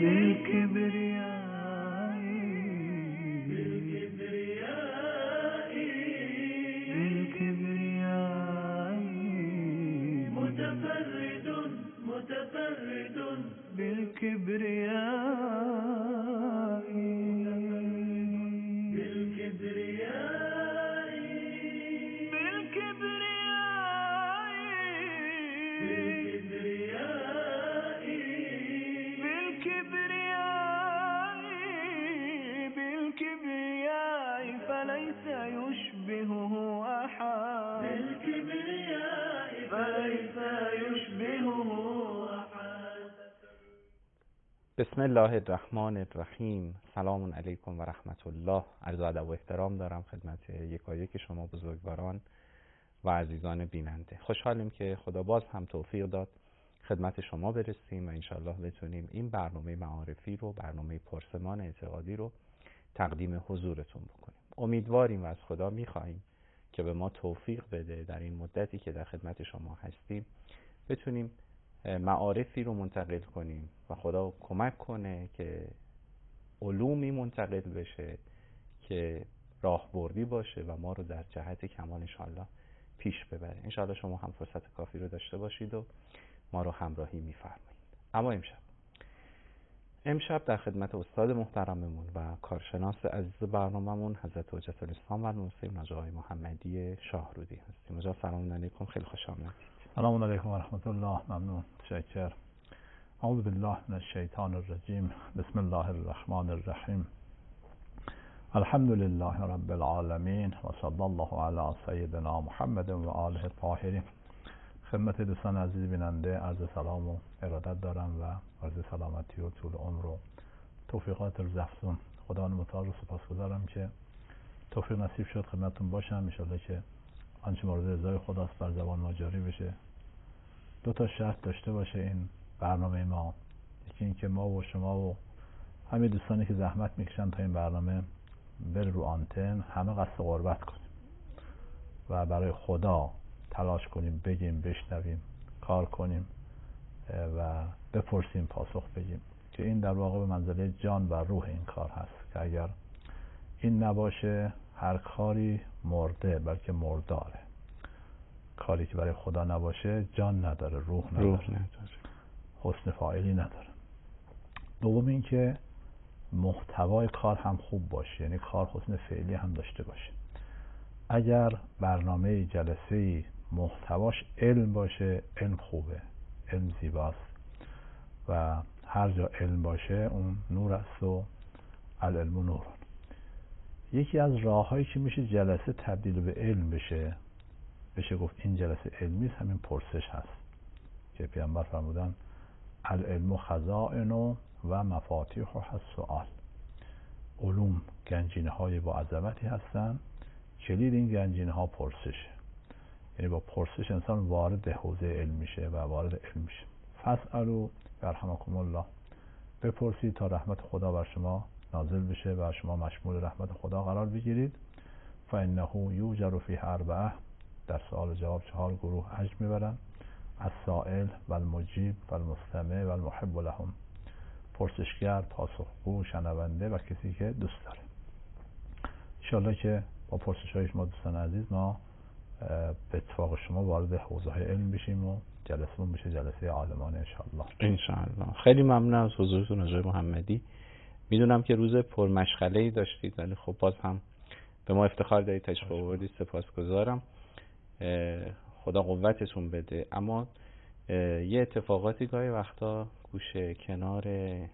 بسم الله الرحمن الرحیم. سلام علیکم و رحمت الله. عرض ادب و احترام دارم خدمت یکایک شما بزرگواران و عزیزان بیننده. خوشحالیم که خدا باز هم توفیق داد خدمت شما برسیم و انشالله بتونیم این برنامه معارفی رو، برنامه پرسمان اعتقادی رو تقدیم حضورتون بکنیم. امیدواریم و از خدا میخواهیم که به ما توفیق بده در این مدتی که در خدمت شما هستیم بتونیم معارفی رو منتقل کنیم و خدا کمک کنه که علومی منتقل بشه که راهبردی باشه و ما رو در جهت کمال انشالله پیش ببره. انشالله شما هم فرصت کافی رو داشته باشید و ما رو همراهی میفرمایید. اما امشب در خدمت استاد محترممون و کارشناس عزیز برنامه‌مون حضرت حجت الاسلام و المسلمین آقای محمدی شاهرودی هستیم. آقا سلام علیکم، خیلی خوش آمدید. سلام علیکم و رحمت الله. ممنون، تشکر. اعوذ بالله من الشیطان الرجیم. بسم الله الرحمن الرحیم. الحمد لله رب العالمین و صلی الله علی سیدنا محمد و آله الطاهرین. خدمت دوستان عزیز بیننده عرض سلام و ارادت دارم و عرض سلامتی و طول عمر و توفیقات رزقتون. خدا متعال رو سپاسگزارم که توفیق نصیب شد خدمتتون باشم. ان شاءالله که آنچه مورد رضای خداست بر زبان ما جاری بشه. دو تا شرط داشته باشه این برنامه ما. یکی این که ما و شما و همه دوستانی که زحمت میکشن تا این برنامه بره رو آنتن همه قصد قربت کنیم و برای خدا تلاش کنیم، بگیم، بشنویم، کار کنیم و بپرسیم، پاسخ بگیم، که این در واقع به منزله جان و روح این کار هست که اگر این نباشه هر کاری مرده، بلکه مرداره. کاری که برای خدا نباشه جان نداره، روح نداره، حسن فاعلی نداره. دوم این که محتوای کار هم خوب باشه، یعنی کار حسن فعلی هم داشته باشه. اگر برنامه جلسه محتواش علم باشه، علم خوبه، علم زیباست و هر جا علم باشه اون نور است و العلم نور. یکی از راه‌هایی که میشه جلسه تبدیل به علم بشه گفت این جلسه علمی است، همین پرسش هست که پیامبر فرمودن العلم خزائن و مفاتیح السؤال. علوم گنجینه‌های با عظمتی هستن، کلید این گنجینه‌ها پرسشه. یعنی با پرسش انسان وارد حوزه علم میشه و وارد علم میشه. فاسالوا یرحمکم الله. بپرسید تا رحمت خدا بر شما نازل بشه و شما مشمول رحمت خدا قرار بگیرید. فانه یوجر فی اربعه. در سوال و جواب 4 گروه اجر میبرن: السائل و المجیب و المستمع و المحب لهم. پرسشگر، پاسخگو، شنونده و کسی که دوست داره. انشاءالله که با پرسش‌های شما دوستان عزیز ما به اتفاق شما وارد حوزه‌های علم بشیم و جلسمون بشه جلسه عالمانه انشاءالله. خیلی ممنون از حضورتون آقای محمدی. میدونم که روز پرمشغله‌ای داشتید ولی خب باز هم به ما افتخار دارید، تشریف آوردید، سپاسگزارم. خدا قوتتون بده. اما یه اتفاقاتی گاهی وقتا گوشه کنار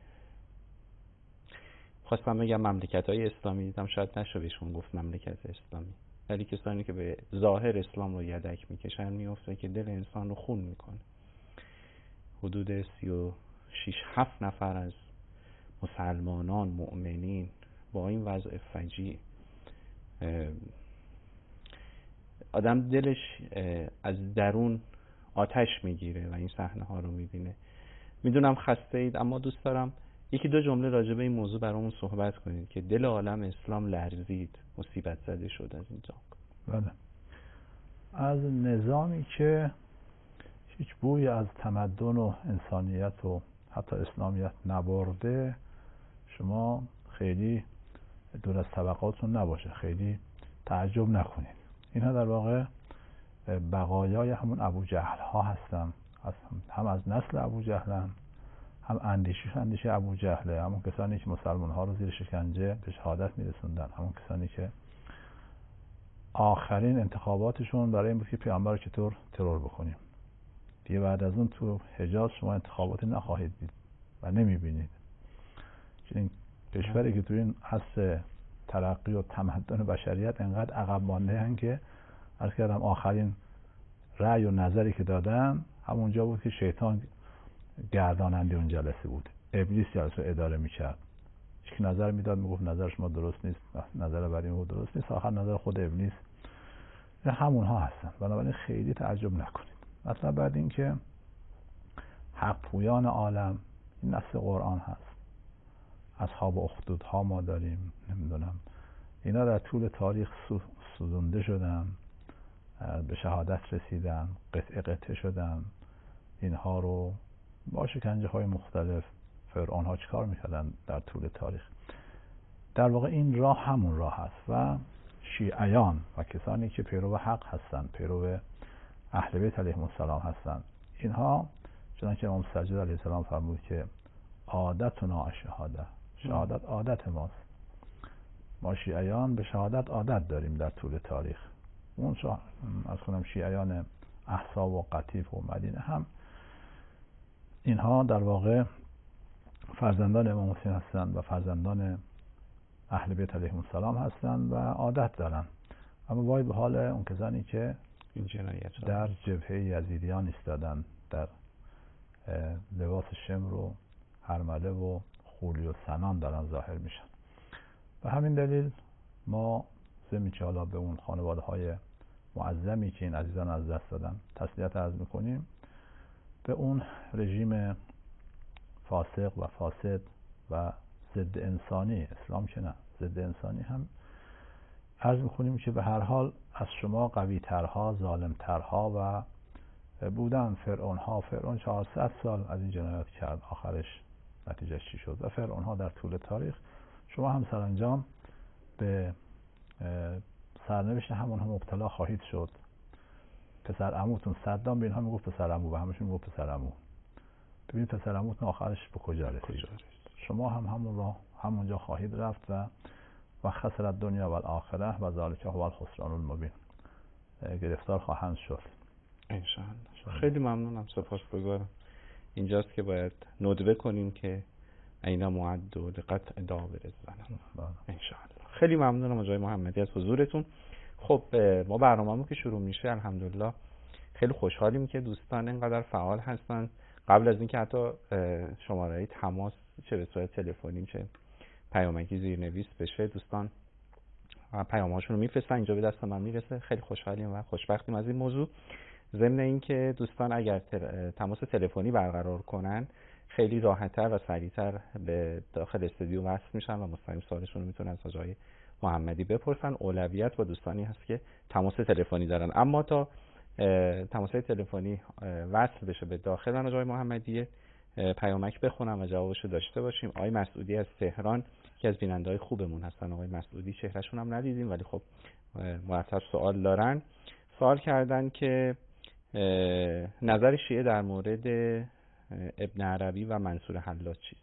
خواستم بگم مملکت‌های اسلامی دیدم، شاید نشه بهشون گفت مملکت اسلامی، ولی کسانی که به ظاهر اسلام رو یدک میکشن میفته که دل انسان رو خون میکنه. حدود 36-7 نفر از مسلمانان مؤمنین با این وضع فجیع آدم دلش از درون آتش میگیره و این صحنه ها رو میبینه. میدونم خسته اید اما دوست دارم یکی دو جمله راجع به این موضوع برامون صحبت کنید که دل عالم اسلام لرزید، مصیبت زده شد از اینجا. بله، از نظامی که هیچ بوی از تمدن و انسانیت و حتی اسلامیت نبرده شما خیلی دور از طبقاتون نباشه، خیلی تعجب نکنید. اینها در واقع بقایای همون ابو جهل ها هستن، هم از نسل ابو جهلن، هم اندیشه ابو جهله، همون کسانی که مسلمان ها رو زیر شکنجه به شهادت میرسوندن، همون کسانی که آخرین انتخاباتشون برای این بود که پیامبر رو چطور ترور بکنیم. دیگه بعد از اون تو حجاز شما انتخاباتی نخواهید دید و نمیبینید. این کشوری که تو این عصر ترقی و تمدن بشریت انقدر عقب مانده هن که عرض کردم آخرین رأی و نظری که دادن همونجا بود که شیطان گرداننده اون جلسه بود، ابلیس جلسه رو اداره میکرد. که نظر میداد میگفت نظر شما درست نیست، نظر بعدی میگفت درست نیست، آخر نظر خود ابلیس. همونها هستن. بنابراین خیلی تعجب نکنید. مثلا بعد این که حق پویان عالم، این نص قرآن هست، اصحاب اخدود ها ما داریم، نمیدونم اینا در طول تاریخ سوزونده شدن، به شهادت رسیدن، قطعه قطعه شدن. اینها رو با شکنجه های مختلف فرعون ها چیکار میکردن در طول تاریخ. در واقع این راه همون راه هست و شیعیان و کسانی که پیرو حق هستن، پیرو اهل بیت علیهم السلام هستن، اینها چنانکه امام سجاد علیه السلام فرمود که عادتنا الشهاده، شهادت عادت ماست. ما شیعیان به شهادت عادت داریم در طول تاریخ. اون از خودم شیعیان احساب و قطیف و مدینه هم اینها در واقع فرزندان امام حسین هستند و فرزندان اهل بیت علیهم السلام هستند و عادت دارن. اما وای به حال اون کسانی که در جبهه یزیدیان ایستادن، در لباس شمر و هرمله و خولی و سنان دارن ظاهر میشن. و همین دلیل ما ضمن که حالا به اون خانواده های معظمی که این عزیزان از دست دادن تسلیت عرض میکنیم، به اون رژیم فاسق و فاسد و ضد انسانی، اسلام که نه، ضد انسانی هم عرض میکنیم که به هر حال از شما قوی ترها، ظالم ترها و بودن فرعون ها. فرعون 400 سال از این جنایات کرد، آخرش نتیجه چی شد؟ و فرعون ها در طول تاریخ شما هم سرانجام به سرنوشت همون هم مبتلا خواهید شد. پسر عموتون صدام به اینها میگفت پسر عمو، به همشون میگفت پسر عمو. ببینید پسر عموتون آخرش به کجا رسید. شما هم همون راه همونجا خواهید رفت و خسر دنیا و الاخره و ذالک هو الخسران المبین، گرفتار خواهند شد انشاءالله. خیلی ممنونم، سپاسگزارم. اینجاست که باید ندبه کنیم که اینا معد و لقطع دابر الظلم. انشاءالله. خیلی ممنونم آقای محمدی از حضورتون. خب ما برنامه‌مون که شروع میشه الحمدلله خیلی خوشحالیم که دوستان اینقدر فعال هستن. قبل از اینکه حتی شماره تماس چه به صورت تلفنی چه پیامکی زیرنویس بشه، دوستان پیام‌هاشون رو میفرستن، اینجا به دست من میرسه. خیلی خوشحالیم و خوشبختیم از این موضوع. ضمن اینکه دوستان اگر تماس تلفنی برقرار کنن خیلی راحت‌تر و سریع‌تر به داخل استودیو وصل میشن و مستقیم سوالشون رو میتونن از آقای محمدی بپرسن. اولویت با دوستانی هست که تماس تلفنی دارن. اما تا تماس تلفنی وصل بشه به داخل من آقای محمدی، پیامک بخونم و جوابشو داشته باشیم. آقای مسعودی از تهران که از بیننده‌های خوبمون هستن، آقای مسعودی چهرهشون هم ندیدیم ولی خب مرتب سوال دارن. سوال کردن که نظر شیعه در مورد ابن عربی و منصور حلاج چیست؟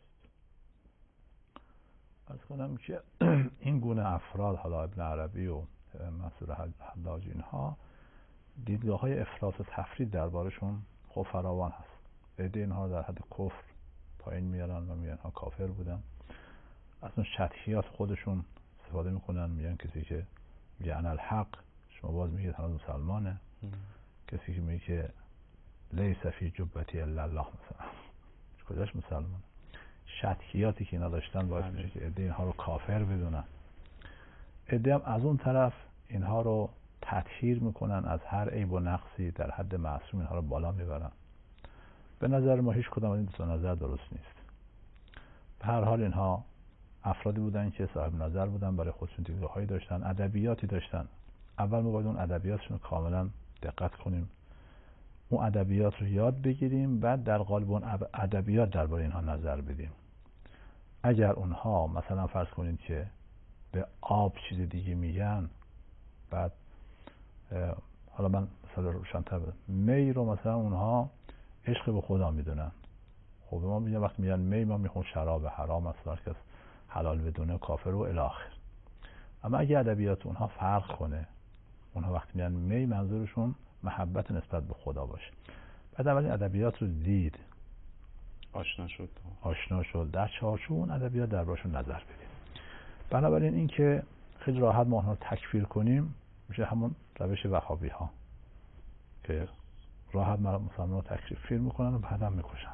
از کنم که این گونه افراد، حالا ابن عربی و منصور حلاج، اینها دیدگاه های افراط و تفرید دربارشون خب فراوان هست. عده اینها در حد کفر پایین میارن و میگن ها کافر بودن. اصلا شطحیات خودشون استفاده میکنن، میگن کسی که میگه انا الحق، شما باز میگید هنوز مسلمانه. کسی که میگه که لیس فی جبتی الا الله، مثلا کجاش مسلمان؟ شطحیاتی که اینا داشتن باعث میشه که عده اینها رو کافر بدونن. عده هم از اون طرف اینها رو تطهیر میکنن از هر عیب و نقصی، در حد معصوم اینها رو بالا میبرن. به نظر ما هیچ کدام از این دو نظر درست نیست. به هر حال اینها افرادی بودن که صاحب نظر بودن، برای خودشون دیدگاه‌هایی داشتن، ادبیاتی داشتن. اول ما باید اون ادبیاتشون رو کاملا دقت کنیم، اون ادبیات رو یاد بگیریم، بعد در قالب اون ادبیات درباره اینها نظر بدیم. اگر اونها مثلا فرض کنید که به آب چیز دیگه میگن، بعد حالا من مثلا روشن‌تر بدم، می رو مثلا اونها عشق به خدا میدونن. خب ما میگن وقتی میگن می، ما میخون شراب حرام است، هر کس حلال بدونه کافر و الی آخر. اما اگه ادبیات اونها فرق کنه، اونها وقتی میگن می منظورشون محبت نسبت به خدا باشه. بعد اولین ادبیات رو دید، آشنا شد، در چارچوب اون ادبیات دربارشون نظر بدیم. بنابراین این که خیلی راحت ما اونها تکفیر کنیم میشه همون روش وهابی ها که راحت مسلمان رو تکفیر میکنن و بعدم میکشن.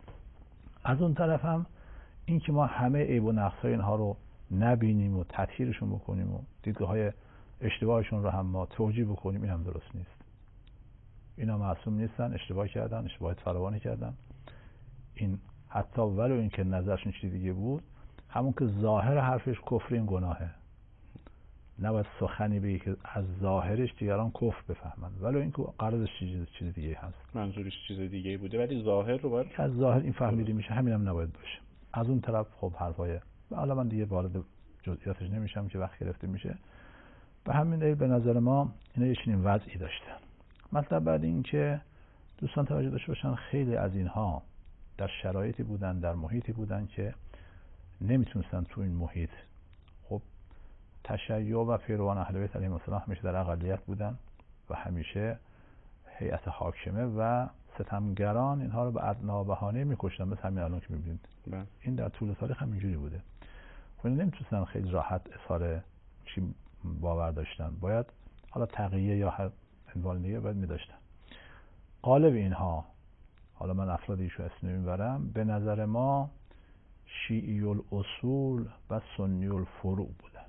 از اون طرف هم این که ما همه عیب و نقص های اینها رو نبینیم و تطهیرشون بکنیم و دیدگاه های اشتباهشون رو هم ما توجیه بکنیم، این هم درست نیست. اینا معصوم نیستن، اشتباه کردن، اشتباهات فراوانی کردن. این حتی ولو این که نظرشون چیز دیگه بود، همون که ظاهر حرفش کفر، این گناهه. نباید سخنی بگی که از ظاهرش دیگران کفر بفهمن، ولو این که قرارش چیز دیگه هست، منظورش چیز دیگه بوده، ولی ظاهر رو باید از ظاهر این فهمیده میشه، همین هم نباید باشه. از اون طرف خب حرفای، حالا من دیگه وارد جزئیاتش نمیشم که وقت گرفته میشه. به همین دلیل به نظر ما اینا یه چنین وضعی داشتن. مطلب بعد این که دوستان توجه داشته باشن، خیلی از اینها در شرایطی بودن، در محیطی بودن که نمیتونستن تو این محیط، خب تشیع و پیروان اهل بیت علیهم السلام همیشه در اقلیت بودن و همیشه هیئت حاکمه و ستمگران اینها رو به ادنا بهانه میکشتن، مثل همین الان که میبینید. این در طول تاریخ هم اینجوری بوده. خب نمیتونستن خیلی راحت اظهار چی باور داشتن، باید حالا تقیه یا هر عنوان دیگه باید میداشتن. قالب اینها، حالا من افرادیشو اسم نمیبرم، به نظر ما شیعی الاصول و سنی الفروع بودن.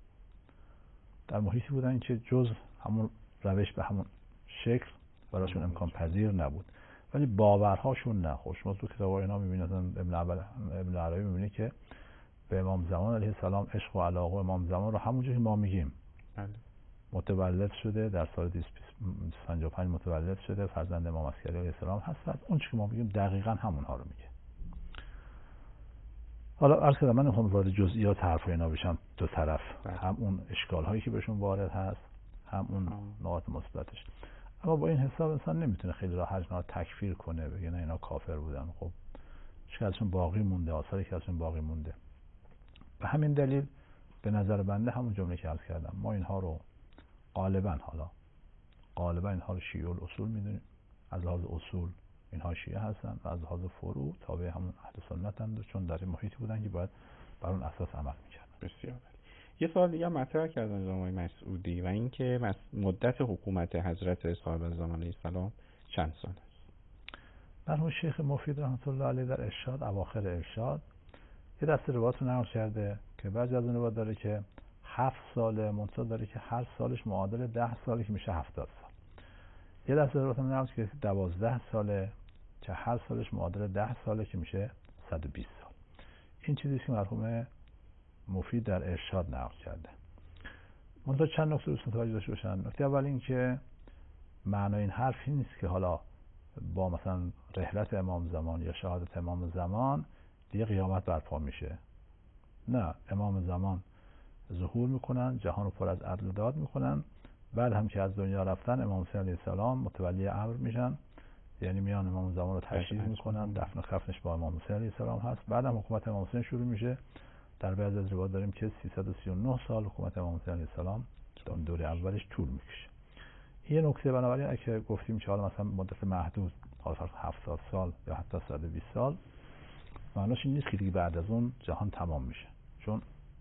در محیطی بودن که جز همون روش به همون شکل براشون امکان پذیر نبود، ولی باورهاشون نه. خب شما تو کتاب‌های اینا می‌بینید، ابن عربی می‌بینید که به امام زمان علیه السلام عشق و علاقه امام زمان رو همونجوری که ما میگیم متولد شده، در سال 255 متولد شده، فرزند امام عسکری علیه السلام هست. اون چیزی که ما میگیم دقیقاً همونها رو میگه. حالا عرض کردم من نمیخوام وارد جزئیات حرف اینا بشم، دو طرف هم اون اشکال هایی که بهشون وارد هست، هم اون نقاط مثبتش. اما با این حساب انسان نمیتونه خیلی راحت اینا تکفیر کنه، بگه نه اینا کافر بودن. خب چیزشون باقی مونده، آثاری که ازشون باقی مونده. به همین دلیل به نظر بنده همون جمله که عرض کردم، ما اینها رو غالبا اینها رو شیعه الاصول میدونیم. از لحاظ اصول اینها شیعه هستن و از لحاظ فروع تابع همون اهل سنت هستند، چون در این محیطی بودن که باید بر اون اساس عمل میکردن. بسیار. یه سوال دیگه مطرح کردن جناب آقای مسعودی و این که مدت حکومت حضرت صاحب زمان علیه السلام چند سال است؟ مرحوم شیخ مفید رحمت الله علیه در ارشاد، اواخر ارشاد، یه دسته روایات رو نقل کرده که بعضی از اون روایات داره که 7 ساله، منتها داره که هر سالش معادل 10 ساله که میشه 70 سال. یه دسته روایات هم نقل که 12 ساله که هر سالش معادل 10 ساله که میشه 120 سال. این چیزی که مرحوم مفید در ارشاد نقل کرده. منتها چند نکته رو توجه داشته باشن. نکته اول این که معنای این حرف این نیست که حالا با مثلا رحلت امام زمان یا شهادت امام زمان دیگه قیامت برپا میشه. نه، امام زمان ظهور میکنن، جهان رو پر از عدل و داد میکنن، بعد هم که از دنیا رفتن امام حسین علیه السلام متولی امر میشن، یعنی میان امام زمان رو تشرییع میکنن، دفن و کفنش با امام حسین علیه السلام هست. بعد هم حکومت امام حسین شروع میشه. در بعضی از روایات داریم که 339 سال حکومت امام حسین علیه السلام دوره اولش طول میکشه. یه نکته، بنابراین اگه گفتیم که حالا مثلا مدت محدود، حالا 70 سال یا حتی 120 سال، معناش این نیست که دیگه بعد از اون جهان تمام میشه، چون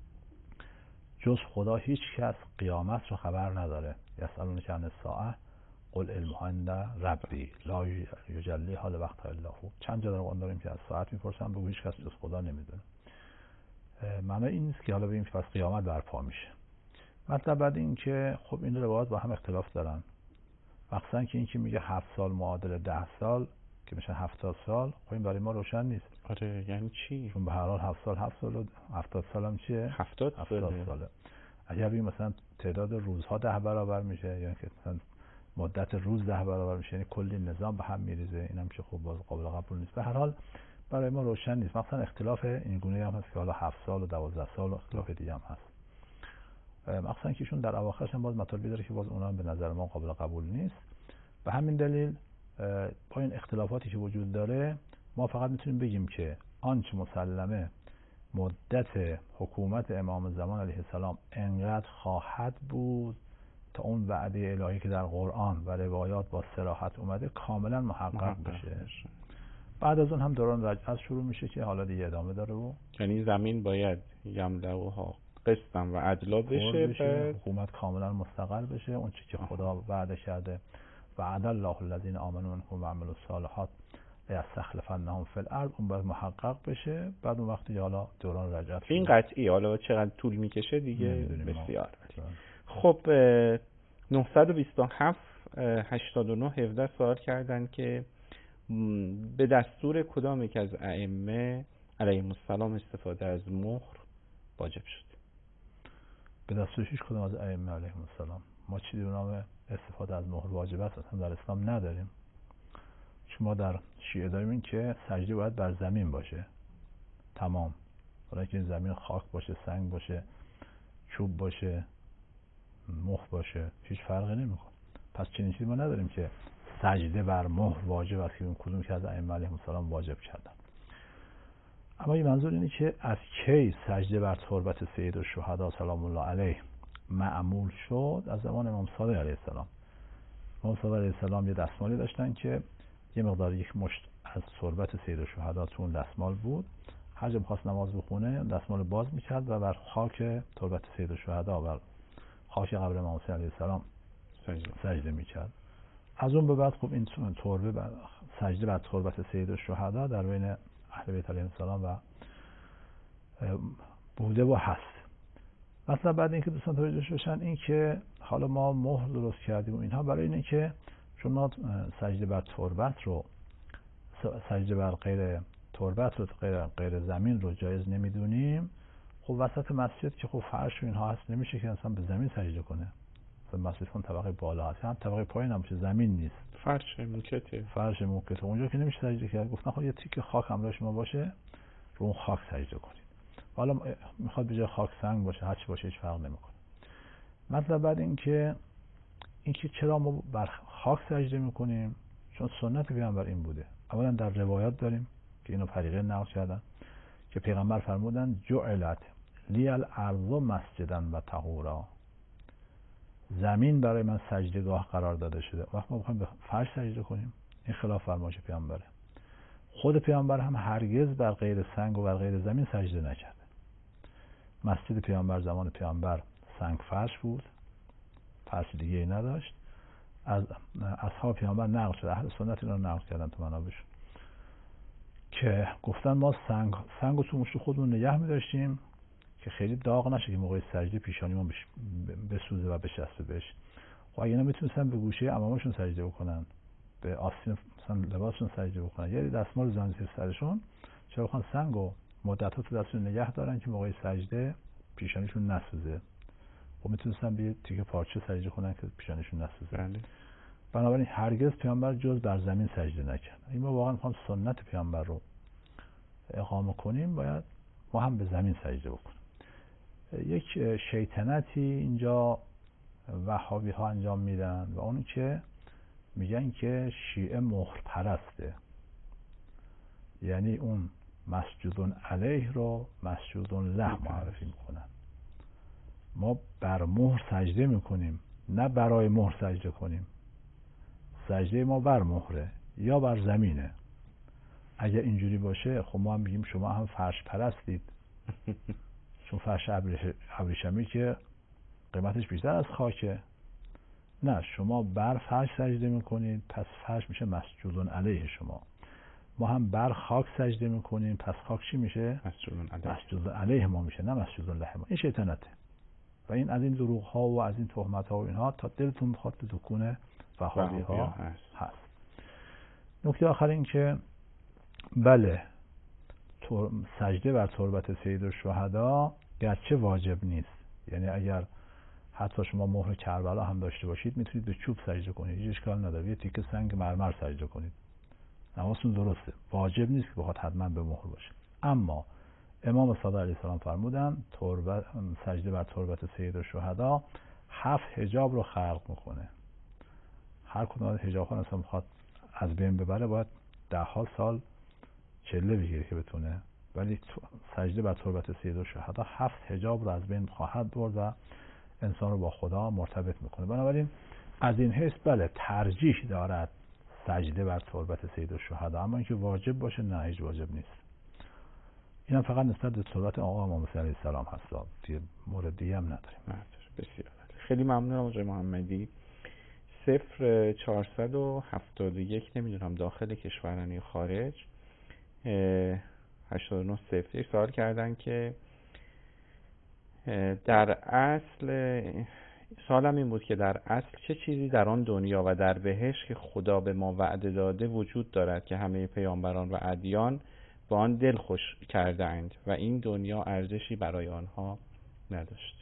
جز خدا هیچ کس قیامت رو خبر نداره. یسألونک عن الساعة قل علمها عند ربی لا یجلیها لوقتها الا هو. چند جا در قرآن داریم که از ساعت میپرسن، بگو هیچ کس جز خدا نمیدونه. معنی این نیست که حالا بگیم پس قیامت برپا میشه. مطلب بعد این که خب این روایات با هم اختلاف دارن. مخصوصا که این که میگه 7 سال معادل 10 سال که میشه 70 سال، خب این برای ما روشن نیست. آره یعنی چی؟ چون به هر حال 7 سال و 70 سال هم چیه؟ 70 ساله. اگر بگیم مثلا تعداد روزها 10 برابر میشه، یعنی که مثلا مدت روز 10 برابر میشه، یعنی کلی نظام به هم میریزه. اینم که خب باز قابل قبول نیست. به هر حال برای ما روشن نیست. مثلا اختلاف این گونه هم هست که حالا 7 سال و 12 سال و اختلاف دیگه هم هست. مثلا که ایشون در اواخرش هم باز مطالبی داره که باز اونها به نظر ما قابل قبول نیست. به همین دلیل با این اختلافاتی که وجود داره ما فقط میتونیم بگیم که آنچه مسلمه مدت حکومت امام زمان علیه السلام انقدر خواهد بود تا اون وعده الهی که در قرآن و روایات با صراحت اومده کاملا محقق بشه. بعد از اون هم دوران رجعت شروع میشه که حالا دیگه ادامه داره و یعنی زمین باید یملأها قسطا و عدلا بشه، حکومت کاملا مستقل بشه. اون چیزی که خدا وعده کرده وعد الله الذین آمنوا منکم و عملوا الصالحات لیستخلفنهم فی الارض، اون باید محقق بشه. بعد اون وقتی حالا دوران رجعت این قطعی. حالا چقدر طول میکشه دیگه بسیار. خب 927 89 17 سوال کردن که به دستور کدام یک از ائمه علیهم السلام استفاده از مهر واجب شد؟ به دستور هیچ کدام از ائمه علیهم السلام ما چیزی به نام استفاده از مهر واجب است اصلا در اسلام نداریم. چون ما در شیعه داریم این که سجده باید بر زمین باشه تمام، برای که زمین خاک باشه، سنگ باشه، چوب باشه، مهر باشه، هیچ فرقی نمیکنه. پس چنین چیزی ما نداریم که سجده بر مهر واجب است که کدوم که از ائمه علیهم السلام واجب کردن. اما این منظور اینه که از کی سجده بر تربت سید الشهدا سلام الله علیه معمول شد؟ از زمان امام صادق علیه السلام. امام صادق علیه السلام یه دستمالی داشتن که یه مقدار یک مشت از تربت سید الشهدا تو اون دستمال بود. هر جا می‌خواست نماز بخونه دستمال باز می‌کرد و بر خاک تربت سید الشهدا بر خاک قبر امام حسین علیه السلام سجده می‌کرد. از اون به بعد خب این تربه بر سجده بر تربت سید الشهدا در بین اهل بیت علیهم السلام و بوده و هست. مثلا بعد اینکه دوستان توجه بشن این که حالا ما مهر درست کردیم و اینها برای اینه که چون ما سجده بر تربت رو سجده بر غیر تربت رو غیر زمین رو جایز نمیدونیم. خب وسط مسجد که خب فرش و اینها هست نمیشه که اصلا به زمین سجده کنه. مثلا مسجد کن طبقه بالا هست، هم طبقه پایین هم میشه، زمین نیست، فرش موکته. اونجا که نمیشه سجده کرد. گفتن خب یه تیکه خاک همراه شما باشه رو اون خاک سجده کنید. حالا میخواد به جای خاک سنگ باشه هر چی باشه هیچ فرق نمیکنه. مثلا بعد اینکه چرا ما بر خاک سجده میکنیم؟ چون سنت پیامبر این بوده. اولا در روایات داریم که اینو فریقه نقل کردن که پیغمبر فرمودن جعلت لی الارض مسجدا و طهورا، زمین برای من سجدهگاه قرار داده شده. وقتی ما بخوایم به فرش سجده کنیم این خلاف فرمایش پیامبره. خود پیامبر هم هرگز بر غیر سنگ و بر غیر زمین سجده نکرده. مسجد پیامبر زمان پیامبر سنگ فرش بود، فرش دیگه ای نداشت. از اصحاب پیامبر نقل شده، اهل سنت اینا نقل کردن تو منابعشون که گفتن ما سنگو تو مشت خودمون نگه می‌داشتیم که خیلی داغ نشه که موقع سجده پیشانیمون بسوزه و بچسبه بهش. خب اگه نمیتونستن به گوشه امامشون سجده بکنن، به آستین مثلا لباسشون سجده بکنن، یه دستمال بزنن زیر سرشون، چرا بخوان سنگو مدت‌ها تو دستشون نگه دارن که موقع سجده پیشانیشون نسوزه؟ خب میتونستن به تیکه پارچه سجده کنن که پیشانیشون نسوزه. بله. بنابراین هرگز پیامبر جز بر زمین سجده نکرد. این ما واقعا می‌خوام سنت پیامبر رو اقامه کنیم، باید ما هم به زمین سجده بکنیم. یک شیطنتی اینجا وهابی ها انجام میدن و اون که میگن که شیعه مهر پرسته، یعنی اون مسجودون علیه رو مسجودون له معرفی میکنن. ما بر مهر سجده میکنیم، نه برای مهر سجده کنیم. سجده ما بر مهره یا بر زمینه. اگر اینجوری باشه خب ما هم میگیم شما هم فرش پرستید چون فرش ابریشمی که قیمتش بیشتر از خاکه. نه، شما بر فرش سجده میکنید پس فرش میشه مسجودون علیه شما. ما هم بر خاک سجده میکنیم پس خاک چی میشه؟ مسجودون علیه ما میشه، نه مسجودون له ما. این شیطنته و این از این دروغ ها و از این تهمت ها و اینها تا دلتون بخواد به دکون وهابی ها هست. نکته آخر این که بله سجده بر تربت سید الشهدا گرچه واجب نیست، یعنی اگر حتی شما مهر کربلا هم داشته باشید میتونید به چوب سجده کنید، هیچ اشکال نداره. یه تیکه سنگ مرمر سجده کنید، نمازتون درسته. واجب نیست که بخواد حتما به مهر باشه. اما امام صادق علیه السلام فرمودن سجده بر تربت سید الشهدا 7 حجاب رو خلق میکنه. هر کدوم از حجاب ها انسان میخواد از بین ببره باید 10 سال چله بگیره که بتونه، ولی سجده بر تربت سید الشهدا 7 حجاب رو از بین خواهد برد و انسان رو با خدا مرتبط میکنه. بنابراین از این حیث بله ترجیح دارد سجده بر تربت سید الشهدا، اما اینکه واجب باشه نه، هیچ واجب نیست. این هم فقط نسبت به تربت آقا امام حسین علیه السلام هست، دیگه مورد دیگه هم نداریم. بسیار خیلی ممنونم آقای محمدی. 0471 نمیدونم داخل کشورن یا خارج 8901 سوال کردن که در اصل، سوالم این بود که در اصل چه چیزی در آن دنیا و در بهشت که خدا به ما وعده داده وجود دارد که همه پیامبران و ادیان با آن دل خوش کرده اند و این دنیا ارزشی برای آنها نداشت؟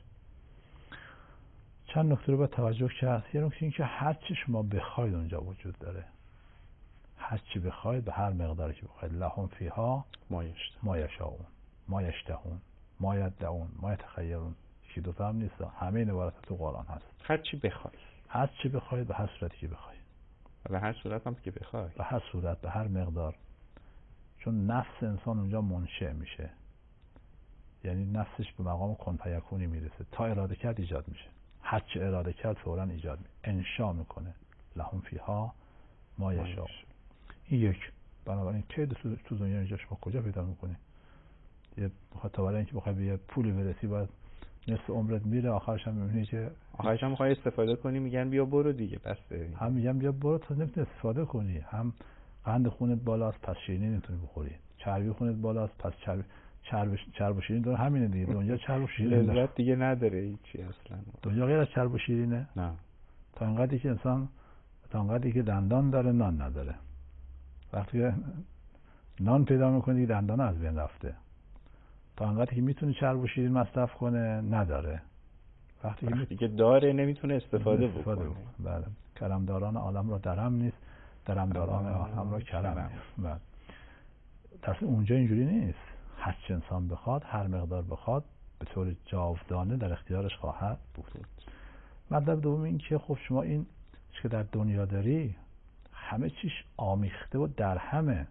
چند نکته رو باید توجه کرد. یه نکته این که هر چی شما بخواید اونجا وجود داره، هر چی بخواید به هر مقداری که بخواید. لهم فیها ما یشاءون ما یشتهون ما یدعون ما یتخیرون. یکی دوتا هم نیست، همه این عبارات تو قرآن هست. هر چی بخواید، هر چی بخواید به هر صورتی که بخواید، به هر صورت هم که بخواید، به هر صورت، به هر مقدار. چون نفس انسان اونجا منشأ میشه، یعنی نفسش به مقام کن فیکونی میرسه. تا اراده کرد ایجاد میشه، هر چی اراده کرد فوراً ایجاد میشه، انشا میکنه. لهم فیها ما یشاء. این یک. بنابراین قید تو دنیا اینجا شما کجا پیدا میکنی؟ یه تا برای اینکه بخوای به یه پولی برسی باید نصف عمرت میره، آخرش هم میبینی که آخرش هم میخوای استفاده کنی میگن بیا برو دیگه، بسته. هم میگن بیا برو تا نمیتونی استفاده کنی، هم قند خونت بالاست پس شیرینی نمیتونی بخوری، چربی خونت بالاست پس چرب و شیرین داره. همینه دیگه، دنیا چرب و شیرین لذت دیگه نداره هیچی اصلا. دنیا غیر از چرب و شیرینه؟ نه. تا اینقدری که انسان، تا اینقدری که دندان داره نان نداره. وقتی که نان پیدا میکنی دندان از بین رفته. تا اینقدری که میتونه چرب و شیرین مصرف کنه نداره. وقتی که داره نمیتونه استفاده بکنه. بله. کرمداران عالم را درم نیست، درمداران عالم را کرم نیست. بله. در اونجا اینجوری نیست. هر چه انسان بخواد، هر مقدار بخواد، به طور جاودانه در اختیارش خواهد بود. مطلب دوم این که خب شما این که در دنیا داری همه چیش آمیخته و در همه،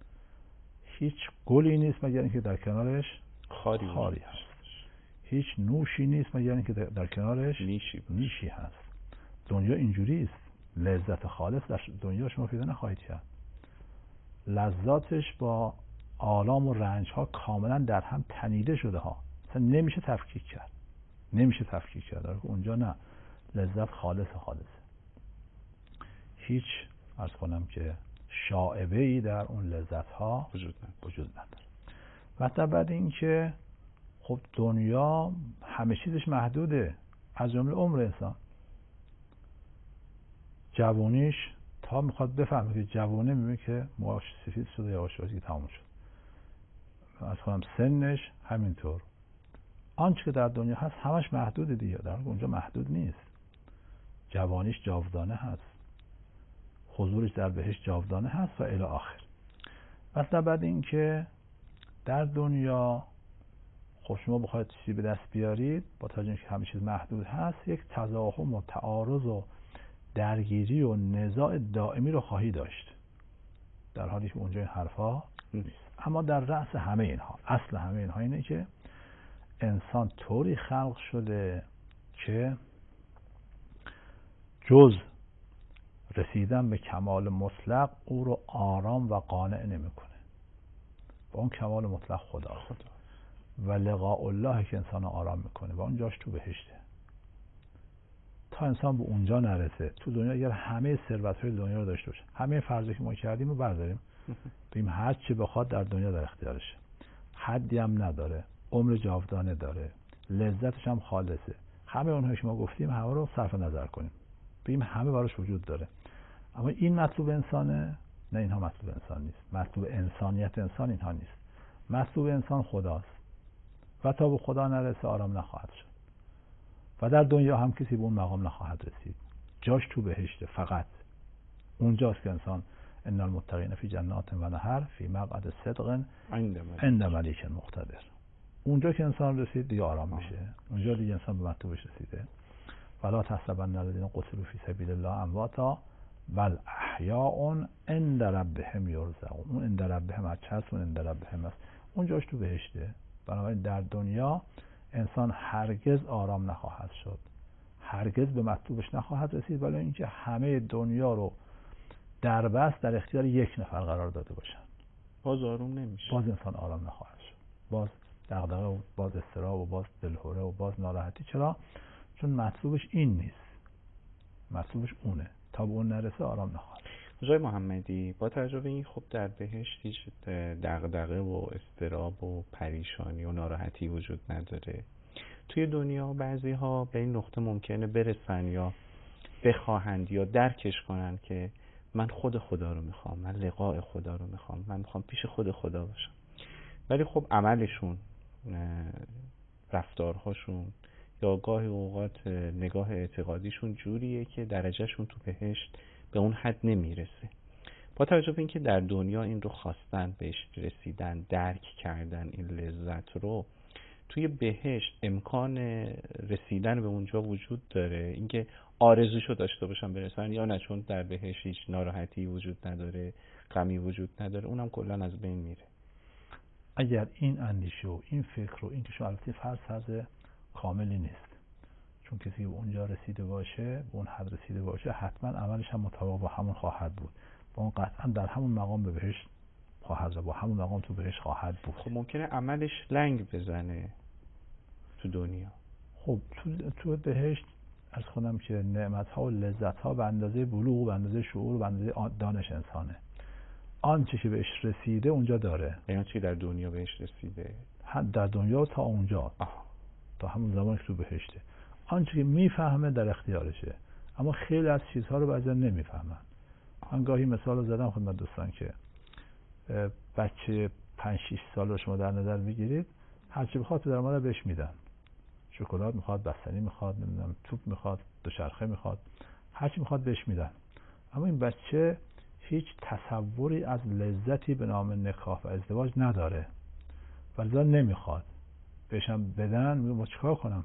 هیچ گلی نیست مگر اینکه در کنارش خاری هست. هیچ نوشی نیست مگر اینکه در کنارش نیشی هست. دنیا اینجوری است. لذت خالص در دنیا شما پیدا نخواهید کرد. لذاتش با آلام و رنج ها کاملا در هم تنیده شده ها، اصلا نمیشه تفکیک کرد. در اونجا نه، لذت خالصه. هیچ عرض کنم که شائبه ای در اون لذت ها وجود نداره. و بعد این که خب دنیا همه چیزش محدوده، از جمله عمر انسان. جوونیش تا میخواد بفهمه که جوونه، میبینه که موهاش سفید شده، یواش یواش تموم شد. از کنم سنش همینطور. آنچه که در دنیا هست همش محدوده دیگه، در اونجا محدود نیست. جوانیش جاودانه هست، حضورش در بهشت جاودانه هست و الی آخر. مثلا بعد این که در دنیا خب شما بخواید چیزی به دست بیارید، با توجه اینکه همه چیز محدود هست، یک تزاحم و تعارض و درگیری و نزاع دائمی رو خواهی داشت، در حالی که اونجا این حرفا نیست. اما در رأس همه اینها، اصل همه اینها اینه که انسان طوری خلق شده که جز رسیدن به کمال مطلق او رو آرام و قانع نمیکنه. با اون کمال مطلق خدا و لقاء الله که انسان آرام میکنه و اون جاش تو بهشته. تا انسان به اونجا نرسه، تو دنیا اگر همه ثروت‌های دنیا رو داشته باشه، همه فرضی که ما کردیم رو برداریم، ببین هر چی بخواد در دنیا در اختیارشه، حدی هم نداره، عمر جاودانه داره، لذتش هم خالصه، همه اونها که ما گفتیم همه رو صرف نظر کنیم، ببین همه براش وجود داره. اما این مطلوب انسانه؟ نه، اینها مطلوب انسان نیست. مطلوب انسانیت انسان اینها نیست. مطلوب انسان خداست و تا به خدا نرسه آرام نخواهد شد. و در دنیا هم کسی به اون مقام نخواهد رسید. جاش تو بهشته، فقط اونجاست که انسان ان المتقین فی جنات و نهر فی مقعد صدق عند ملیک مقتدر. اونجا که انسان رسید دیگه آرام میشه، اونجا دیگه انسان به مطلوبش رسیده. ولا تحسبن الذین قتلوا فی سبیل الله امواتا بل احیاء عند ربهم یرزقون. اون عند ربهم هست، اون عند ربهم است، اونجاش تو بهشته. بنابراین در دنیا انسان هرگز آرام نخواهد شد، هرگز به مطلوبش نخواهد رسید، ولی اینکه همه دنیا رو در بست در اختیار یک نفر قرار داده باشن، باز آروم نمیشه، باز انسان آرام نخواهد شد، باز دغدغه و باز اضطراب و باز دلهره و باز ناراحتی. چرا؟ چون مطلوبش این نیست، مطلوبش اونه. تا به اون نرسه آرام نخواهد. آقای محمدی، با توجه به این خب در بهشت هیچ دغدغه و اضطراب و پریشانی و ناراحتی وجود نداره. توی دنیا بعضی ها به این نقطه ممکنه برسن یا بخواهند یا درکش کنن که من خود خدا رو میخوام، من لقاء خدا رو میخوام، من میخوام پیش خود خدا باشم. ولی خب عملشون، رفتارهاشون یا گاهی اوقات نگاه اعتقادیشون جوریه که درجهشون تو بهشت به اون حد نمیرسه. با توجه به اینکه در دنیا این رو خواستن، بهش رسیدن، درک کردن این لذت رو، توی بهشت امکان رسیدن به اونجا وجود داره؟ اینکه آرزوشو داشته باشن برسن یا نه؟ چون در بهشت هیچ ناراحتی وجود نداره، غمی وجود نداره، اونم کلا از بین میره. اگر این اندیشه و این فکر و این که شما البته فرض کاملی نیست، چون کسی به اونجا رسیده باشه، به اون حد رسیده باشه، حتما عملش هم مطابق با همون خواهد بود، با اون قطعا در همون مقام به بهشت خواهد رفت، با همون مقام تو بهشت خواهد بود. خب ممکنه عملش لنگ بزنه تو دنیا. خب تو بهشت از خودم که نعمت‌ها و لذت‌ها به اندازه بلوغ و به اندازه شعور و به اندازه دانش انسانه. آنچه که بهش رسیده اونجا داره. یعنی چی در دنیا بهش رسیده؟ در دنیا تا اونجا، تا همون زمانی که تو بهشته. آنچه که میفهمه در اختیارشه، اما خیلی از چیزها رو بعضی نمیفهمن. من گاهی مثال زدم خدمت دوستان که بچه 5-6 سال رو شما در نظر بگیرید، هر چی بخواد پدر مادر بهش میدن. شکلات میخواد، بستنی میخواد، نمیدونم توپ میخواد، دوچرخه میخواد، هر چی میخواد بهش میدن. اما این بچه هیچ تصوری از لذتی به نام نکاح و ازدواج نداره، ولی نمیخواد. بهشم بدن میگه ما چیکار کنم؟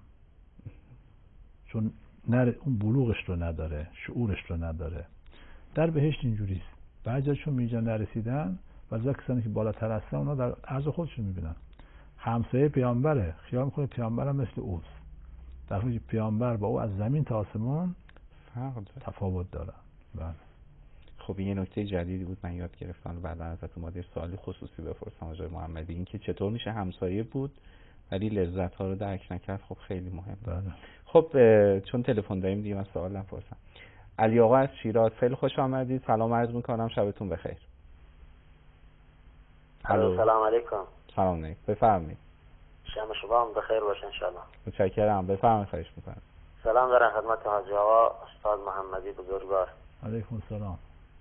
چون اون بلوغش رو نداره، شعورش رو نداره. در بهشت اینجوریست. بعضیاشون میجا نرسیدن و کسانی که بالاتر هستن اونا در عرض خودشون میبینن. همسایه پیامبره، خیال میکنه پیامبرم مثل اوست، در حالی که پیامبر با او از زمین تا آسمان تفاوت داره. بله. خب این نکته جدیدی بود من یاد گرفتم. بعدا ازت اومده سوالی خصوصی بپرسم آقای محمدی، این که چطور میشه همسایه بود ولی لذت ها رو درک نکرد. خب خیلی مهم. بله. خب چون تلفن داریم دیگه من سوال نپرسم. علی آقا از شیراز، خیلی خوش آمدید. سلام عرض میکنم، شبتون بخیر. سلام علیکم. سلام علیکم، بفرمایید. شب شما هم بخیر باشه ان شاء الله. متشکرم، بفرمایید. خواهش میکنم. سلام دارم خدمت حاجی آقا استاد محمدی بزرگوار. علیکم السلام.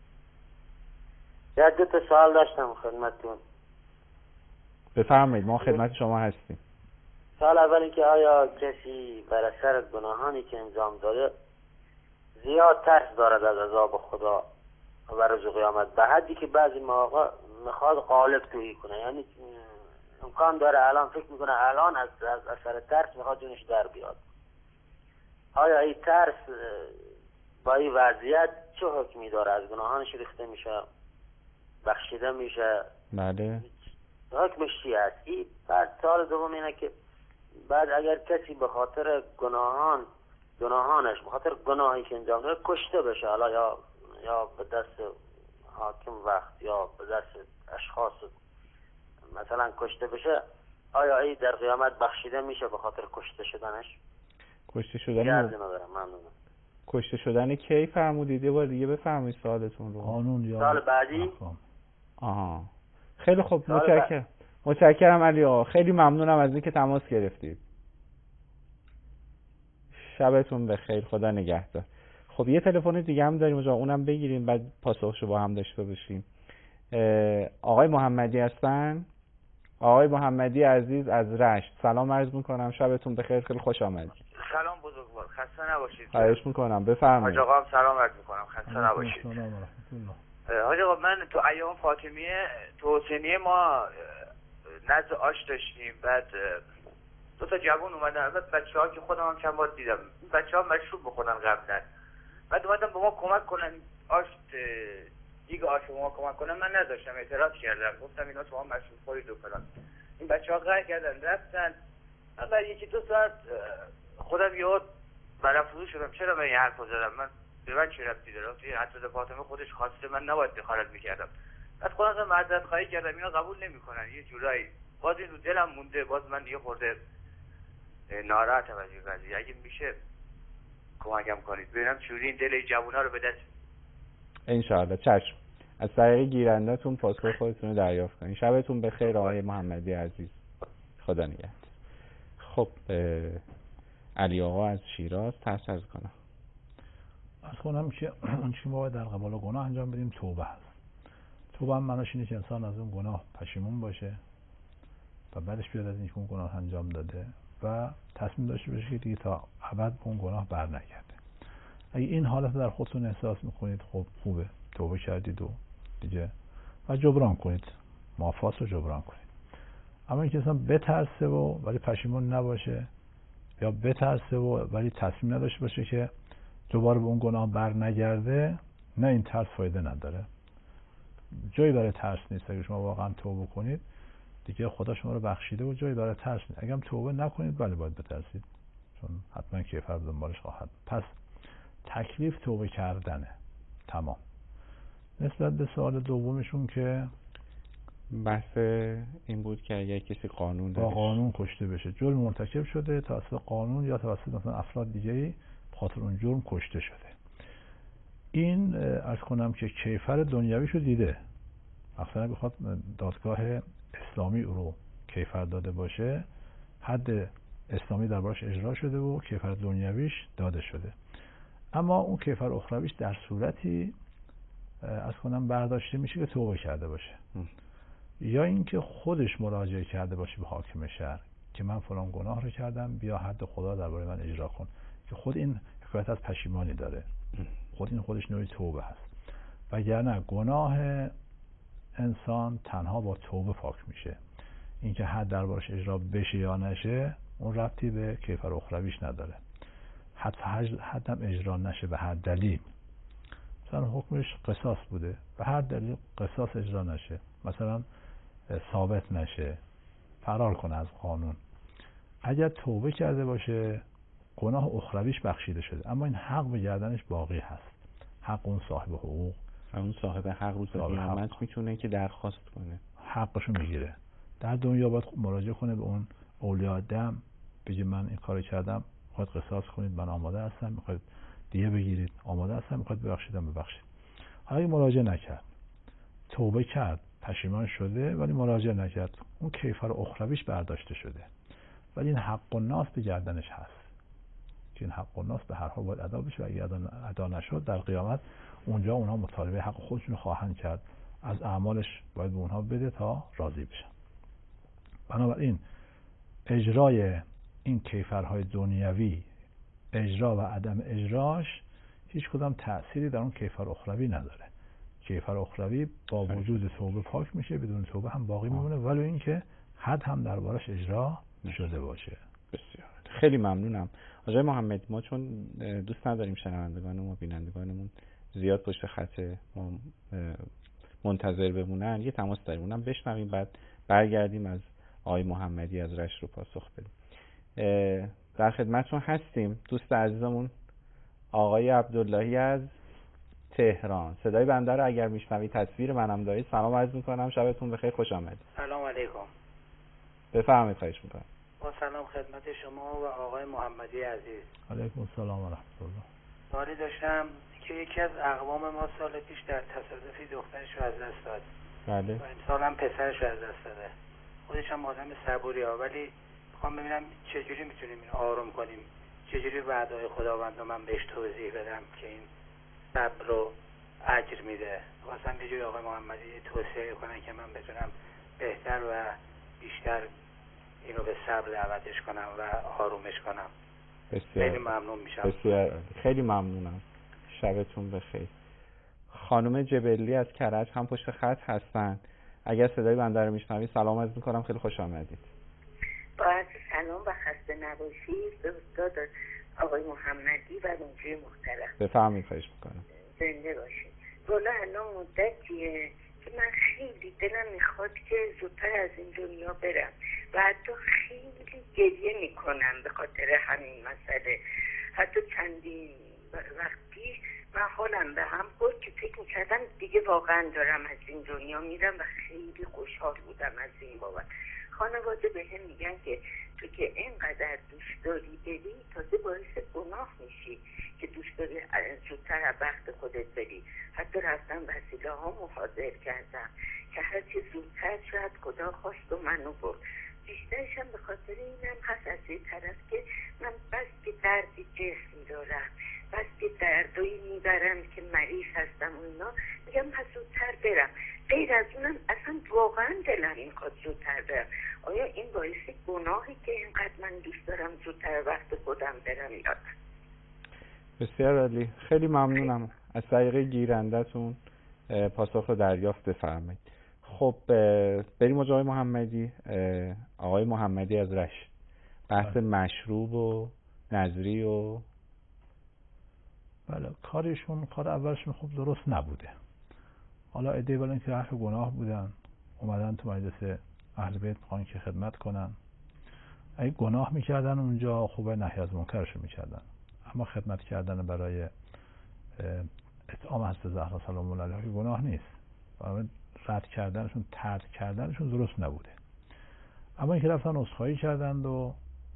یه دو تا سوال داشتم خدمتتون. بفرمایید، ما خدمت شما هستیم. سوال اول اینکه آیا کسی بر اثر گناهانی که انجام داده زیاد ترس دارد از عذاب خدا و روز قیامت، به حدی که بعضی مواقع میخواد غالب تویی کنه؟ یعنی امکان داره الان فکر میکنه الان از اثر ترس میخواد جونش در بیاد. آیا این ترس با این وضعیت چه حکمی داره؟ از گناهانش ریخته میشه، بخشیده میشه؟ بله. حکمش چی هست؟ این بعد سوال دوم اینه که بعد اگر کسی به خاطر گناهانش به خاطر گناهی که انجام داده کشته بشه، حالا یا به دست حاکم وقت یا به دست اشخاص مثلا کشته بشه، آیا این در قیامت بخشیده میشه به خاطر کشته شدنش؟ کشته شدن کشته شدن کی فرمودید؟ یه بار دیگه بفرمایید سوالتون رو. قانون یا سال بعدی؟ آها، خیلی خوب، متشکرم علی آقا، خیلی ممنونم از اینکه تماس گرفتید. شبتون بخیر، خدا نگهدار. خب یه تلفن دیگه هم داریم اونجا، اونم بگیریم بعد پاسخشو با هم داشته باشیم. آقای محمدی هستن؟ آقای محمدی عزیز از رشت، سلام عرض میکنم، شبتون بخیر، خیلی خوش آمدید. سلام بزرگوار، خسته نباشید. خواهش میکنم، بفرمایید. حاج آقا سلام عرض میکنم، خسته نباشید. سلام و رحمت الله. حاج آقا من تو ایام فاطمیه تو حسینیه ما نزد آش داشتیم، بعد دو تا جوان اومدن، البته بچه‌ها که خودم هم چند بار دیدم، بچه‌ها مشروب بخورن قبلا، بعد اومدن به ما کمک کنن آش دیگه آش به ما کمک کنن. من نداشتم، اعتراض کردم، گفتم اینا شما مشروب خورید و فلان. این بچه‌ها قهر کردن رفتن. بعد یکی دو ساعت خودم یاد برافروز شدم، چرا من این حرفو زدم؟ من به من چه ربطی داره؟ توی حضرت فاطمه خودش خواسته، من نباید دخالت میکردم. بعد خودم معذرت خواهی کردم، اینا قبول نمیکنن یه جورایی. باز این رو دلم مونده، باز من یه خورده ناراحتم از این قضیه. اگه میشه کمکم کنید ببینم چوری این دل جوونا رو به دست. انشاءالله چشم. از طریق گیرنده‌تون پاسخ خودتون رو دریافت کنید. شبتون بخیر آقای محمدی عزیز. خدا نگهدار. خب علی آقا از شیراز تحصیل کنم. از کنم که اون چی ما باید در قبال گناه انجام بدیم توبه هست. توبه هم معناش اینه که انسان از اون گناه پشیمون باشه و بعدش بیاد از اینکه اون گناه انجام داده و تصمیم داشته باشه که دیگه تا ابد به اون گناه برنگرده. اگه این حالت در خودتون احساس میکنید خب خوبه، توبه کردید و دیگه و جبران کنید، معافات رو جبران کنید. اما اینکه انسان بترسه و ولی پشیمون نباشه، یا بترسه و ولی تصمیم نداشته باشه که دوباره به اون گناه برنگرده، نه، این ترس فایده نداره. جایی برای ترس نیست. اگه شما واقعا توبه کنید دیگه خدا شما رو بخشیده و جایی برای ترس نیست. اگه هم توبه نکنید بله باید بترسید، چون حتما کیفر دنبالش خواهد. پس تکلیف توبه کردنه. تمام. نسبت به سوال دومشون که بحث این بود که اگر کسی قانون با قانون کشته بشه، جرم مرتکب شده توسط قانون یا توسط مثلا افراد دیگه‌ای، خاطر اون جرم کشته شده، این عرض کنم که کیفر دنیویشو دیده. اصلا بخواد دادگاه اسلامی او رو کیفر داده باشه، حد اسلامی دربارش اجرا شده و کیفر دنیویش داده شده. اما اون کیفر اخرویش در صورتی از کنم برداشته میشه که توبه کرده باشه یا اینکه خودش مراجعه کرده باشه به حاکم شهر که من فلان گناه رو کردم، بیا حد خدا درباره من اجرا کن، که خود این حکایت از پشیمانی داره، خودش نوعی توبه هست. وگرنه گناه انسان تنها با توبه پاک میشه. اینکه حد دربارش اجرا بشه یا نشه اون ربطی به کیفر اخرویش نداره. حدم اجرا نشه به هر دلیل، مثلا حکمش قصاص بوده، به هر دلیل قصاص اجرا نشه، مثلا ثابت نشه، فرار کنه از قانون، اگر توبه کرده باشه گناه اخرویش بخشیده شده، اما این حق به گردنش باقی هست. حق اون صاحب حقوق، اون صاحب حق روز قیامت میتونه که درخواست کنه، حقشو میگیره. در دنیا باید مراجعه کنه به اون اولیاء دم، بگه من این کارو کردم، میخواید قصاص کنید، من آماده هستم، میخواید دیه بگیرید، آماده هستم، میخواید ببخشیدم ببخشید. حالا مراجعه نکرد، توبه کرد، پشیمان شده ولی مراجعه نکرد، اون کیفر اخرویش برداشته شده، ولی این حق الناس به گردنش هست که این حق الناس به هر حال باید ادا بشه و اگه ادا نشد در قیامت اونجا اونها مطالبه حق خودشون خواهند کرد، از اعمالش باید به اونها بده تا راضی بشن. بنابراین اجرای این کیفرهای دنیوی، اجرا و عدم اجراش هیچ کدام تأثیری در اون کیفر اخروی نداره. کیفر اخروی با وجود توبه پاک میشه، بدون توبه هم باقی میمونه، ولی اینکه حد هم دربارش اجرا شده باشه. بسیار خیلی ممنونم آقای محمد. ما چون دوست نداریم شنوندگان و بینندگانمون زیاد پشت خط ما منتظر بمونن، یه تماس داریم، اونم بشنویم بعد برگردیم از آقای محمدی از رشت رو پاسخ بدیم. در خدمتتون هستیم دوست عزیزمون آقای عبداللهی از تهران. صدای بنده رو اگر میشنوید تصویر منم دارید. سلام عرض میکنم، شبتون بخیر، خوش آمدید. سلام علیکم. بفرمایید. خواهش میکنم. با سلام خدمت شما و آقای محمدی عزیز. علیکم السلام و رحمت الله. سوالی داشتم که یکی از اقوام ما سال پیش در تصادفی دخترش رو از دست داد. بله. و امسال هم پسرش رو از دست داده. خودش هم آدم صبوری ها، ولی میخوام ببینم چجوری میتونیم اینو آروم کنیم، چجوری وعده‌های خداوند رو من بهش توضیح بدم که این صبر رو اجر میده. خواستم یه جوری آقای محمدی توصیه کنن که من بتونم بهتر و بیشتر اینو به صبر دعوتش کنم و آرومش کنم. خیلی ممنون میشم. بسیار خیلی ممنونم. شبتون بخیر. خانم جبلی از کرج هم پشت خط هستن. اگر صدای بنده رو میشنوید سلام عرض میکنم، خیلی خوش آمدید. با عرض سلام و خسته نباشید به استاد آقای محمدی و مجری محترم. بفرمایید. خواهش میکنم. زنده باشید. والا الان مدتیه که من خیلی دلم میخواد که زودتر از این دنیا برم و حتی خیلی گریه میکنم به خاطر همین مسئله. حتی چندین وقت پیش من حالم به هم خورد که فکر میکردم دیگه واقعا دارم از این دنیا میرم و خیلی خوشحال بودم از این بابت. خانواده به هم میگن که تو که اینقدر دوست داری بری تازه باعث گناه میشی که دوست داری زودتر از وقت خودت بری. حتی رفتم وسیله ها محاضر کردم که هرچی زودتر شاید خدا خواست و منو برد. بیشترش هم به خاطر اینم هست از این طرف که من بس که دردی جسمی دارم، بس که دردایی میبرم که مریض هستم و اینا، میگم من زودتر برم. غیر از اونم اصلا واقعا دلم میخواد زودتر برم. آیا این باعث گناهی که اینقدر من دوست دارم زودتر وقت خودم برم یا نه؟ بسیار عالی. خیلی ممنونم. از طریق گیرندتون پاسخ رو دریافت بفرمایید. خب بریم از آقای محمدی. آقای محمدی از رشت، بحث مشروب و نظری و بله، کارشون کار اولشون خب درست نبوده. حالا عده ولی که اهل گناه بودن اومدن تو مجلس اهل بیت میخوان که خدمت کنن. اگه گناه میکردن اونجا خوبه نهی از منکرش میکردن، اما خدمت کردن برای اطعام حضرت زهرا سلام الله علیها گناه نیست. رد کردنشون، طرد کردنشون درست نبوده. اما اینکه رفتن عذرخواهی کردند و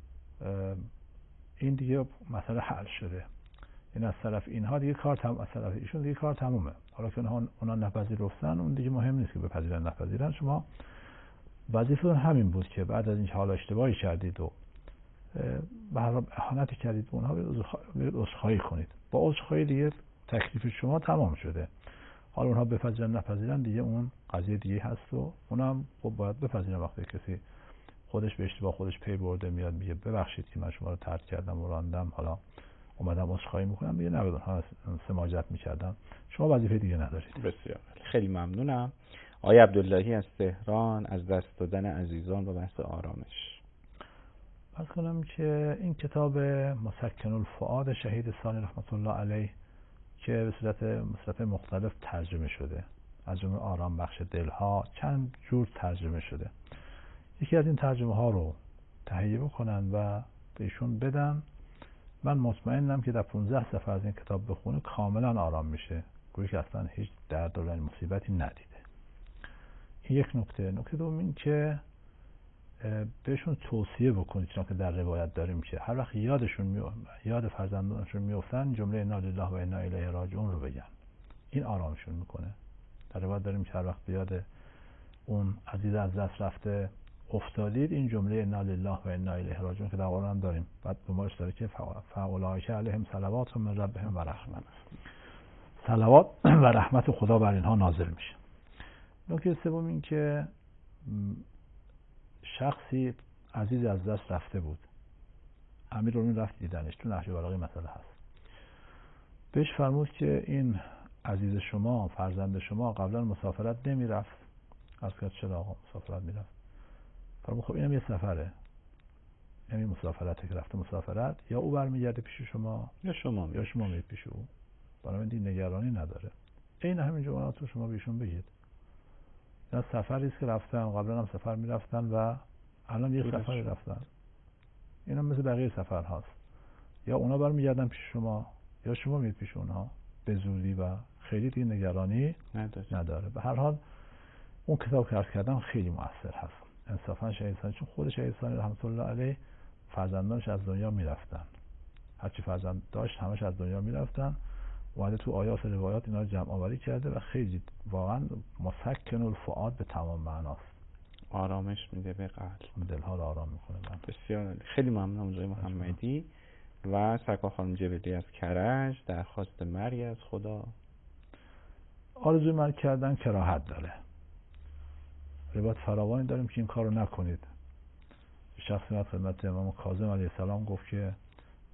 این دیگه مسئله حل شده. این از طرف اینها دیگه کار تمام، از طرف ایشون دیگه کار تمومه. حالا که اونا نپذیرفتن اون دیگه مهم نیست که بپذیرن نپذیرن. شما وظیفتون همین بود که بعد از اینکه حالا اشتباهی کردید و به هر حال اهانتی کردید به اونها برید عذرخواهی کنید. با عذرخواهی دیگه تکلیف شما تمام شده. حالا اونها بپذیرن نپذیرن دیگه اون قضیه دیگه هست و اونم خب باید بپذیرن. وقتی کسی خودش به اشتباه خودش پی برده میاد میگه ببخشید که من شما رو طرد کردم و راندم، حالا اومدم عذرخواهی میکنم، دیگه نباید اونها سماجت میکردن. شما وظیفه دیگه ندارید. بسیار خیلی ممنونم. آقای عبداللهی از تهران، از دست دادن عزیزان و بحث آرامش. عرض کنم که این کتاب مسکن الفؤاد شهید ثانی رحمت الله علیه که به صورت مختلف ترجمه شده، از جمله آرام بخش دلها، چند جور ترجمه شده. یکی از این ترجمه ها رو تهیه بکنن و بهشون بدن. من مطمئنم که در 15 صفحه از این کتاب بخونه کاملا آرام میشه، گویا که اصلا هیچ درد و مصیبتی ندیده. این یک نکته. نکته دوم این که بهشون توصیه بکنید، چون که در روایت داریم که هر وقت یاد فرزندانشون میافتن جمله انا لله و انا الیه راجعون رو بگن. این آرامشون میکنه. در روایت داریم که هر وقت بیاد اون عزیز از دست رفته افتادید، این جمله انا لله و انا الیه راجعون که در قرآن هم داریم، بعد دنبالش داره که فاولئک علیهم صلوات من ربهم و رحمت، صلوات و رحمت خدا بر اینها نازل میشه. نکته سوم این که شخصی عزیز از دست رفته بود، امیرالمومنین رفت دیدنش، تو نهج البلاغه مسئله هست، بهش فرمود که این عزیز شما، فرزند شما قبلا مسافرت نمیرفت. از که چرا آقا مسافرت میرفت؟ فرمود خب اینم یه سفره، یعنی مسافرته که رفته مسافرت، یا او برمیگرده پیش شما یا شما میرید پیش او، برای این نگرانی نداره. این همین جملات رو شما بهشون بگید. یا سفری است که رفتن، قبلا هم سفر میرفتن و الان یه سفری رفتن، اینا مثل بقیه سفر هاست. یا اونا برمیگردن پیش شما یا شما میرید پیش اونها به زودی و خیلی دیگه نگرانی نداره. به هر حال اون کتاب که عرض کردم خیلی مؤثر هست. انصافا شهید ثانی، چون خود شهید ثانی رحمت الله علیه فرزندانش از دنیا میرفتن، هرچی فرزند داشت همش از دنیا میرفتن. اومده تو آیات روایات اینا رو جمع آوری کرده و خیلی واقعا مسکن الفؤاد به تمام معناست. آرامش میده به قلب، دلها رو آرام میکنه. بسیار عالی. خیلی ممنونم آقای محمدی. و سرکار خانم جبلی از کرج، درخواست مرگ از خدا. آرزوی مرگ کردن کراهت داره. روایت فراوانی داریم که این کارو نکنید. شخصی از خدمت امام کاظم علیه السلام گفت که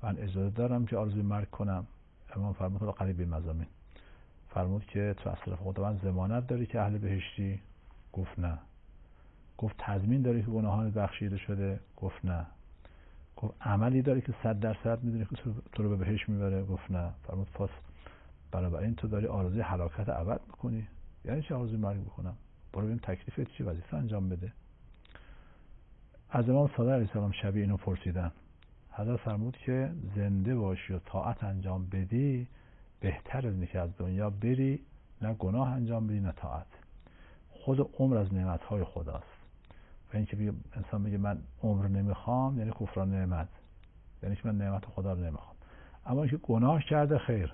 من اجازه دارم که آرزوی مرگ کنم؟ امام فرمود قریب به مزامین فرمود که تو از طرف خداوند ضمانت داری که اهل بهشتی؟ گفت نه. گفت تضمین داری که گناهان بخشیده شده؟ گفت نه. گفت عملی داری که 100% میدونی که تو رو به بهشت میبره؟ گفت نه. فرمود پس بنابراین تو داری آرزوی هلاکت ابد میکنی. یعنی چه آرزوی مرگ بکنم؟ برو ببین تکلیفت چی، وظیفه انجام بده. از امام صادق علیه السلام شبیه اینو پرسیدن. حضرت فرمود که زنده باشی و طاعت انجام بدی بهتر از اینه که از دنیا بری نه گناه انجام بدی نه طاعت. خود عمر از نعمتهای خداست و اینکه انسان بگه من عمر نمیخوام یعنی کفران نعمت، یعنی که من نعمت خدا رو نمیخوام. اما اینکه گناه کرده خیر.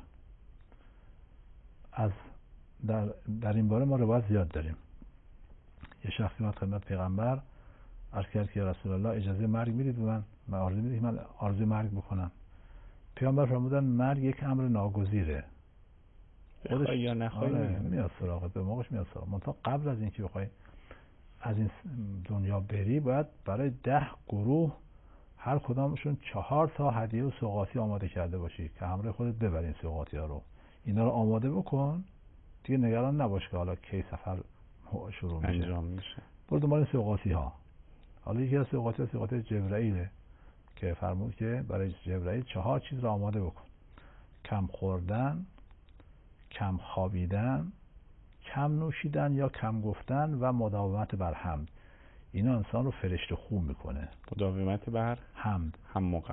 از در این باره ما روایت زیاد داریم. یه شخصی اومد خدمت پیغمبر عرض کرد که رسول الله اجازه مرگ میدید به من آرزو میدید که من آرزوی مرگ بکنم؟ پیامبر فرمودن مرگ یک امر ناگزیره، خودش یا نخوای میاد سراغت، به موقعش میاد سراغ. منتها قبل از اینکه بخوای از این دنیا بری باید برای 10 گروه هر کدامشون 4 تا هدیه و سوغاتی آماده کرده باشی که همراه خودت ببرین سوغاتی ها رو. اینا رو آماده بکن دیگه، نگران نباش که حالا کی سفر شروع میشه انجام میشه. برو دنبال سوغاتی ها. حالا یکی از سوغاتی جبرائیله که فرمود که برای جبرائیل 4 چیز رو آماده بکن: کم خوردن، کم خوابیدن، کم نوشیدن یا کم گفتن و مداومت بر حمد. اینا انسان رو فرشته خوب میکنه. مداومت بر حمد، هم موقع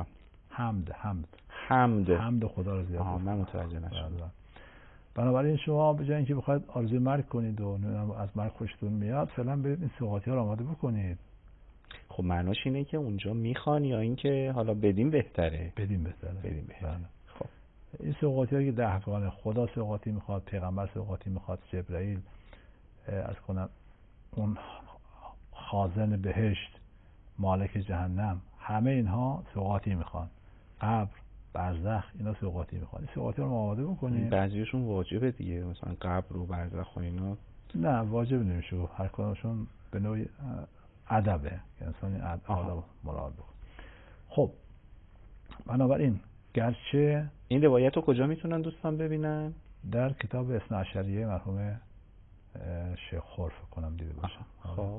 حمد خدا رو زیاد. من متوجه نشدم. بنابراین شما به جای اینکه بخواید آرزوی مرگ کنید و از مرگ خوشتون میاد، فعلا برید این سوغاتی ها رو آماده بکنید. خب معناش اینه که اونجا میخوان یا اینکه حالا بدیم بهتره؟ بدیم بهتره. بله. خب این سوغاتی هایی که 10 افغان خدا سوغاتی میخواد، پیغمبر سوغاتی میخواد، جبرائیل از کنم اون خازن بهشت، مالک جهنم، همه اینها سوغاتی میخوان. قبر، برزخ، اینا سوغاتی میخوان. این سوغاتی رو آماده بکنیم. بعضیشون واجبه دیگه، مثلا قبر و برزخ و اینا. نه واجب نمیشه، هر کدومشون به نوعی ادبه که انسان آداب مراد بکنه. خب بنابراین گرچه این روایت رو کجا میتونن دوستان ببینن؟ در کتاب اثنا عشریه مرحوم شیخ خرف کنم دیده باشم. خب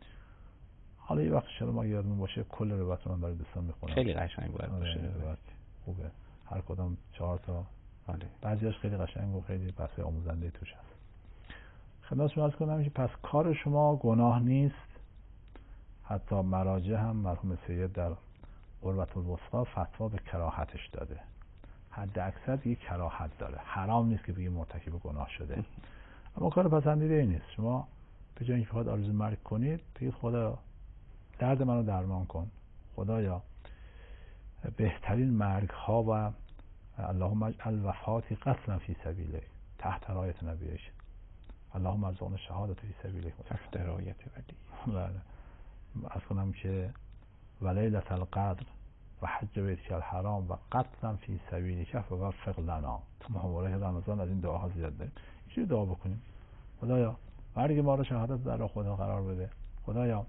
حالا یه وقت شما ما یادمون باشه کل روایت رو من برای دوستان میخونم. خیلی قشنگ باید باشه روایت خوبه، هر کدام 4 تا. بله. بعضیاش خیلی قشنگ و خیلی بحث آموزنده توش هست. خدمتتون عرض کنم که پس کار شما گناه نیست. حتی مراجع هم مرحوم سید در قربت الوسطی فتوا به کراهتش داده. حد اکثر یه کراهت داره، حرام نیست که بگی مرتکب گناه شده، اما کار پسندیده نیست. شما به جای اینکه فقط آرزوی مرگ کنید بگید خدا درد منو درمان کن، خدایا بهترین مرگ ها و اللهم اجعل وفاتی قتلا فی سبیلک تحت رایت نبیک، اللهم ارزقنا شهادت فی سبیلک تحت رایت ولی. بله. از کنم که ولیلة القدر و حج بیتک الحرام و قتلا فی سبیلک و وفق لنا. تو مبارک رمضان از این دعاها زیاد داریم. اینجوری دعا بکنیم: خدایا مرگ ما رو شهادت در راه خدا قرار بده، خدایا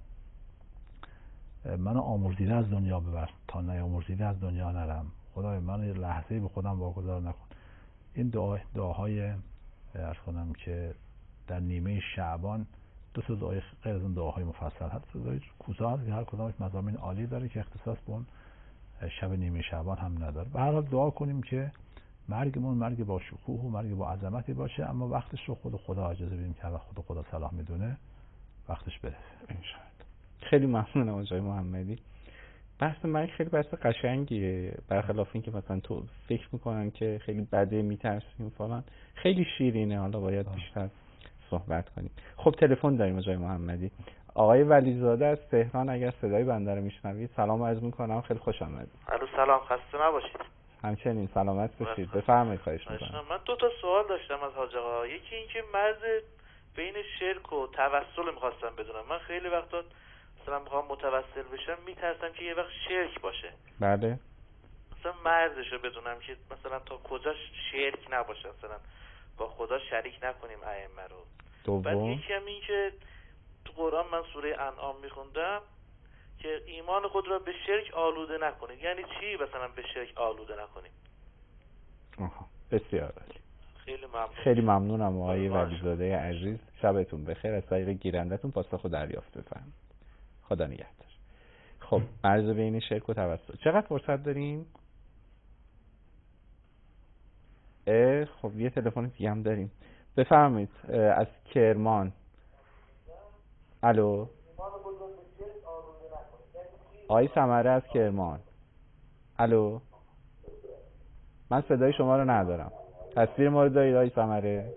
منو آمرزیده از دنیا ببر تا نیامرزیده از دنیا نرم، خدایا منو یه لحظه‌ای به خودم واگذار نکن. این دعاهای عرض کنم که در نیمه شعبان 2 تا دعای غیر از اون دعاهای مفصل هست، دعای کوتاه هست که هر کدامش مضامین عالی داره که اختصاص به اون شب نیمه شعبان هم نداره. به هر حال دعا کنیم که مرگمون مرگ با شکوه و مرگ با عظمتی باشه، اما وقتش رو خود خدا اجازه بدیم که خود خدا صلاح میدونه وقتش برسه انشاءالله. خیلی ممنونم آقای محمدی. بحث مرگ خیلی بحث قشنگیه، برخلاف این که مثلا تو فکر میکنن که خیلی بده میترسیم فلان، خیلی شیرینه. حالا باید بیشتر صحبت کنیم. خب تلفن داریم آقای محمدی. آقای ولیزاده از تهران، اگر صدای بنده رو میشنوید سلام عرض میکنم، خیلی خوش آمدید. الو سلام، خسته نباشید. همچنین سلامت باشید. بفرمایید. خواهش میکنم. من 2 تا سوال داشتم از حاج آقا. یکی این که مرز بین شرک و توسل میخواستم بدونم. من خیلی وقتا مثلا میخوام متوسل بشم میترسم که یه وقت شرک باشه. بله. مثلا مرزشو بدونم که مثلا تا کجا شرک نباشه، مثلا با خدا شریک نکنیم ائمه رو. بعد یکی هم این که تو قرآن من سوره انعام میخوندم که ایمان خود را به شرک آلوده نکنید. یعنی چی مثلا به شرک آلوده نکنید؟ بسیار عالی. خیلی ممنون. خیلی ممنونم آقای ولیزاده عزیز. شبتون بخیر. از طریق گیرندتون پاسخو دریافت بفرمایید. خدا نگهدار. خب مرز بین شرک و توسل. چقدر فرصت داریم؟ خب یه تلفن دیگه هم داریم. بفرمایید از کرمان. الو. آقای سمره از کرمان. الو. من صدای شما رو ندارم. تصویر ما رو دارید آقای سمره؟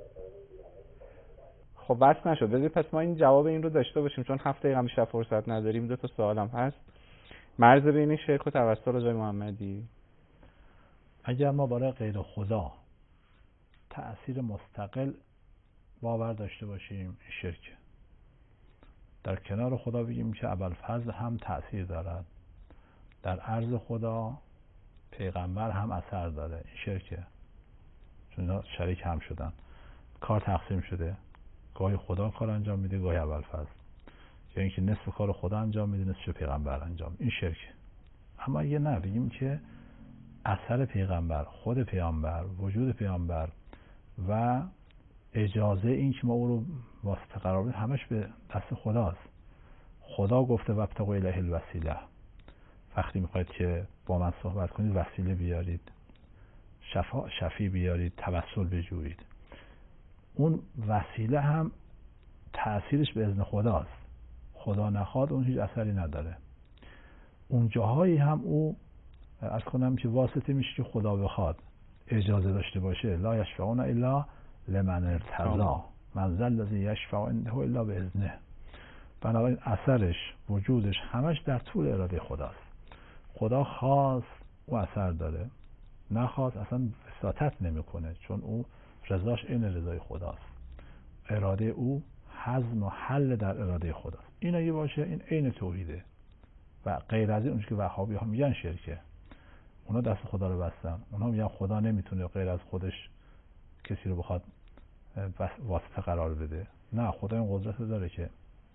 خب بس نشد. بذارید پس ما این جواب این رو داشته باشیم، چون 7 دقیقه بیشتر فرصت نداریم. 2 سوالم هست. مرز بین شرک و توسل آقای محمدی. اگر ما برای غیر خدا تأثیر مستقل باور داشته باشیم، شرک. در کنار خدا بگیم که ابوالفضل هم تأثیر دارد، در عرض خدا پیغمبر هم اثر داره، این شرکه. چون اینا شریک هم شدن، کار تقسیم شده، گاهی خدا کار انجام میده، گاهی ابوالفضل، یا اینکه نصف کار خدا انجام میده، نصف پیغمبر انجام، این شرکه. اما اگه نه بگیم که اثر پیغمبر، خود پیغمبر، وجود پیغمبر و اجازه این که ما او رو واسطه قرار بدیم همش به دست خداست. خدا گفته وابتغوا الیه الوسیله، وقتی میخواید که با من صحبت کنید وسیله بیارید، شفیع بیارید، توسل بجویید. اون وسیله هم تأثیرش به اذن خداست. خدا نخواد اون هیچ اثری نداره. اون جاهایی هم او از کنم که واسطه میشه که خدا بخواد، اجازه داشته باشه. لا یشفعون الا لمن ارتضی من ذا الذی یشفع عنده الا باذنه. بنابراین اثرش، وجودش همش در طول اراده خداست. خدا خواست او اثر داره، نخواست اصلا وساطت نمیکنه، چون او رضاش این رضای خداست. اراده او حزم و حل در اراده خداست. این اگه باشه این عین توحیده. و غیر از این اونش که وهابی ها میگن شرکه. اونا دست خدا رو بستن. اونا میگن خدا نمیتونه غیر از خودش کسی رو بخواد واسطه قرار بده. نه، خدا این قدرت داره که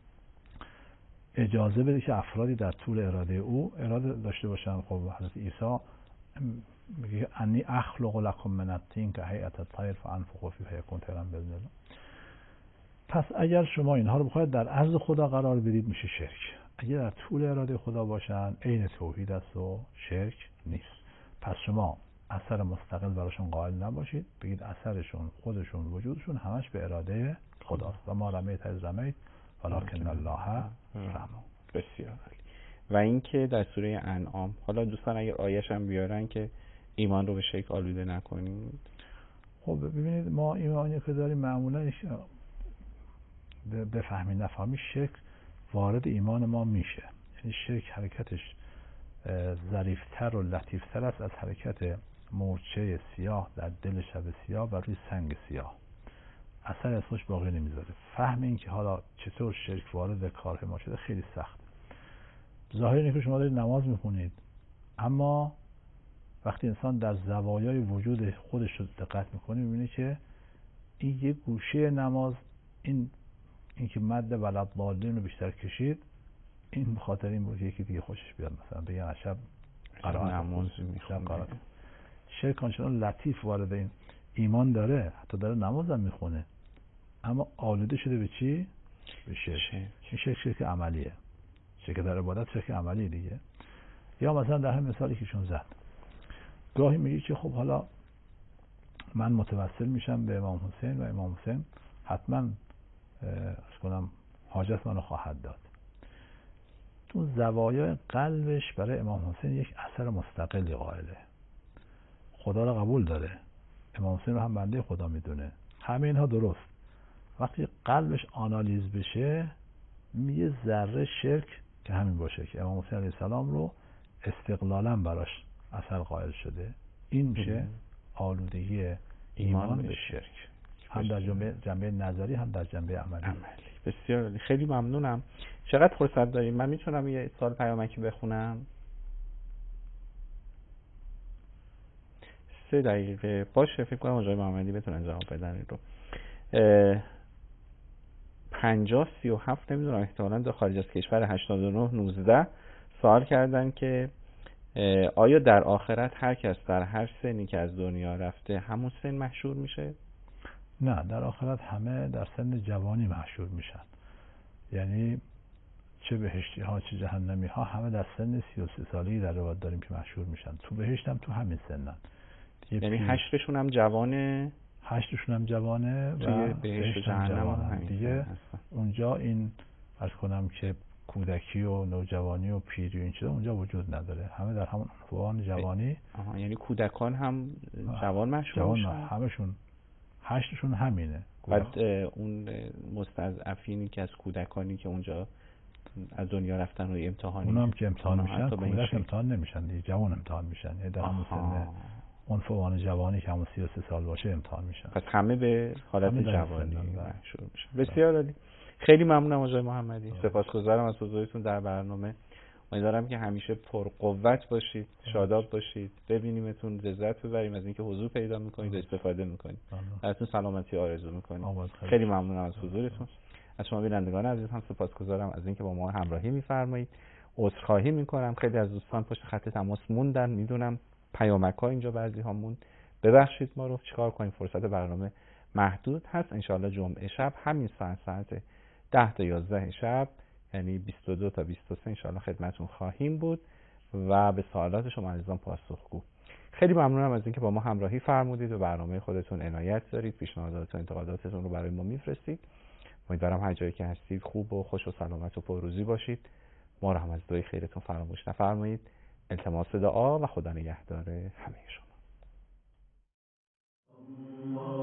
اجازه بده که افرادی در طول اراده او اراده داشته باشن. خب حضرت عیسی میگه انی اخلق لکم من الطین کهیئة الطیر فانفخ فیه فیکون طیرا باذن الله. پس اگر شما اینها رو بخواید در عرض خدا قرار بدید میشه شرک. اگر در طول اراده خدا باشن عین توحید است و شرک نیست. پس شما اثر مستقل براشون قائل نباشید، بگید اثرشون، خودشون، وجودشون همش به اراده خداست. و ما رمیت از رمیت ولکن الله رمی. بسیار عالی. و اینکه در سوره انعام، حالا دوستان اگر آیه‌ش هم بیارن که ایمان رو به شرک آلوده نکنید. خب ببینید ما ایمانی که داریم معمولا بفهمید نفهمید شرک وارد ایمان ما میشه. یعنی شرک حرکتش ظریفتر و لطیفتر است از حرکت مورچه سیاه در دل شب سیاه و روی سنگ سیاه. اثر اصلش باقی نمیذاره. فهم این که حالا چطور شرک وارد کار ما شده خیلی سخت. ظاهر اینه که شما دارید نماز میخونید، اما وقتی انسان در زوایای وجود خودش رو دقت میکنه میبینه که این یه گوشه نماز، این که مد ولدضالین رو بیشتر کشید، این بخاطر این بود یکی دیگه خوشش بیاد، مثلا بگن عشب نماز میخونه. شرک آنچنان لطیف وارد این ایمان داره، حتی داره نماز هم میخونه، اما آلوده شده به چی؟ به شرک. این شرک عملیه. شرک در عبادت شرک عملی دیگه. یا مثلا در همین مثالی که شون زد، گاهی میگی که خب حالا من متوسل میشم به امام حسین و امام حسین حتما از کنم حاجت منو خواهد داد. تو زوایای قلبش برای امام حسین یک اثر مستقلی قائله. خدا را قبول داره، امام حسین رو هم بنده خدا میدونه، همه اینها درست. وقتی قلبش آنالیز بشه یه ذره شرک که همین باشه که امام حسین علیه السلام رو استقلالا براش اثر قائل شده، این میشه آلودگی ایمان به شرک، هم در جنبه نظری هم در جنبه عملی. بسیار عالی. خیلی ممنونم. چقدر فرصت داریم؟ من میتونم یه سوال پیامکی بخونم؟ 3 دقیقه باشه. فکر کنم آقای محمدی بتونن جواب بدن این رو. 5037 نمیدونم احتمالاً در خارج از کشور 8919 سوال کردن که آیا در آخرت هر کس در هر سنی که از دنیا رفته همون سن محشور میشه؟ نه، در آخرت همه در سن جوانی محشور میشن. یعنی چه بهشتی ها چه جهنمی ها همه در سن 33 سالگی در روایت داریم که محشور میشن. تو بهشت هم تو همین سنن. یعنی 8شون هم جوانه؟ 8شون هم جوانه و بهشت هم جوانه دیگه. اونجا این عرض کنم که کودکی و نوجوانی و پیری و این چیزا اونجا وجود نداره. همه در همون عنوان جوانی. یعنی کودکان هم جوان محشور میشن؟ همشون 8شون همینه. بعد اون مستضعفینی که از کودکانی که اونجا از دنیا رفتن و امتحانی اونم که امتحان میشن کودک امتحان نمیشن دیگه، جوان امتحان میشن. یعنی در همون سن عنفوان جوانی که همون 33 سال باشه امتحان میشن. پس همه به حالت جوانی محشور میشن. بسیار عالی. خیلی ممنونم آقای محمدی. سپاسگزارم از حضورتون در برنامه. امیدوارم که همیشه پرقوت باشید، شاداب باشید، ببینیمتون، لذت ببریم از اینکه حضور پیدا میکنید و استفاده میکنید. براتون سلامتی آرزو میکنیم. خیلی ممنونم از حضورتون. از شما بینندگان عزیز هم سپاسگزارم از اینکه با ما همراهی میفرمایید. عذرخواهی میکنم خیلی از دوستان پشت خط تماس موندن، میدونم پیامک‌ها اینجا بعضی ها موند. ببخشید ما رو، چیکار کنیم، فرصت برنامه محدود هست. انشالله جمعه شب همین ساعت 10 تا 11 شب، یعنی 22 تا 23 انشالله خدمتتون خواهیم بود و به سوالات شما عزیزان پاسخگو. خیلی ممنونم از اینکه با ما همراهی فرمودید و برنامه خودتون عنایت دارید، پیشنهادات و انتقاداتتون رو برای ما میفرستید. امیدوارم هر جایی که هستید خوب و خوش و سلامت و پرروزی باشید. ما رو هم از دعای خیرتون فراموش نفرمایید. التماس دعا و خدا نگهدار همه شما.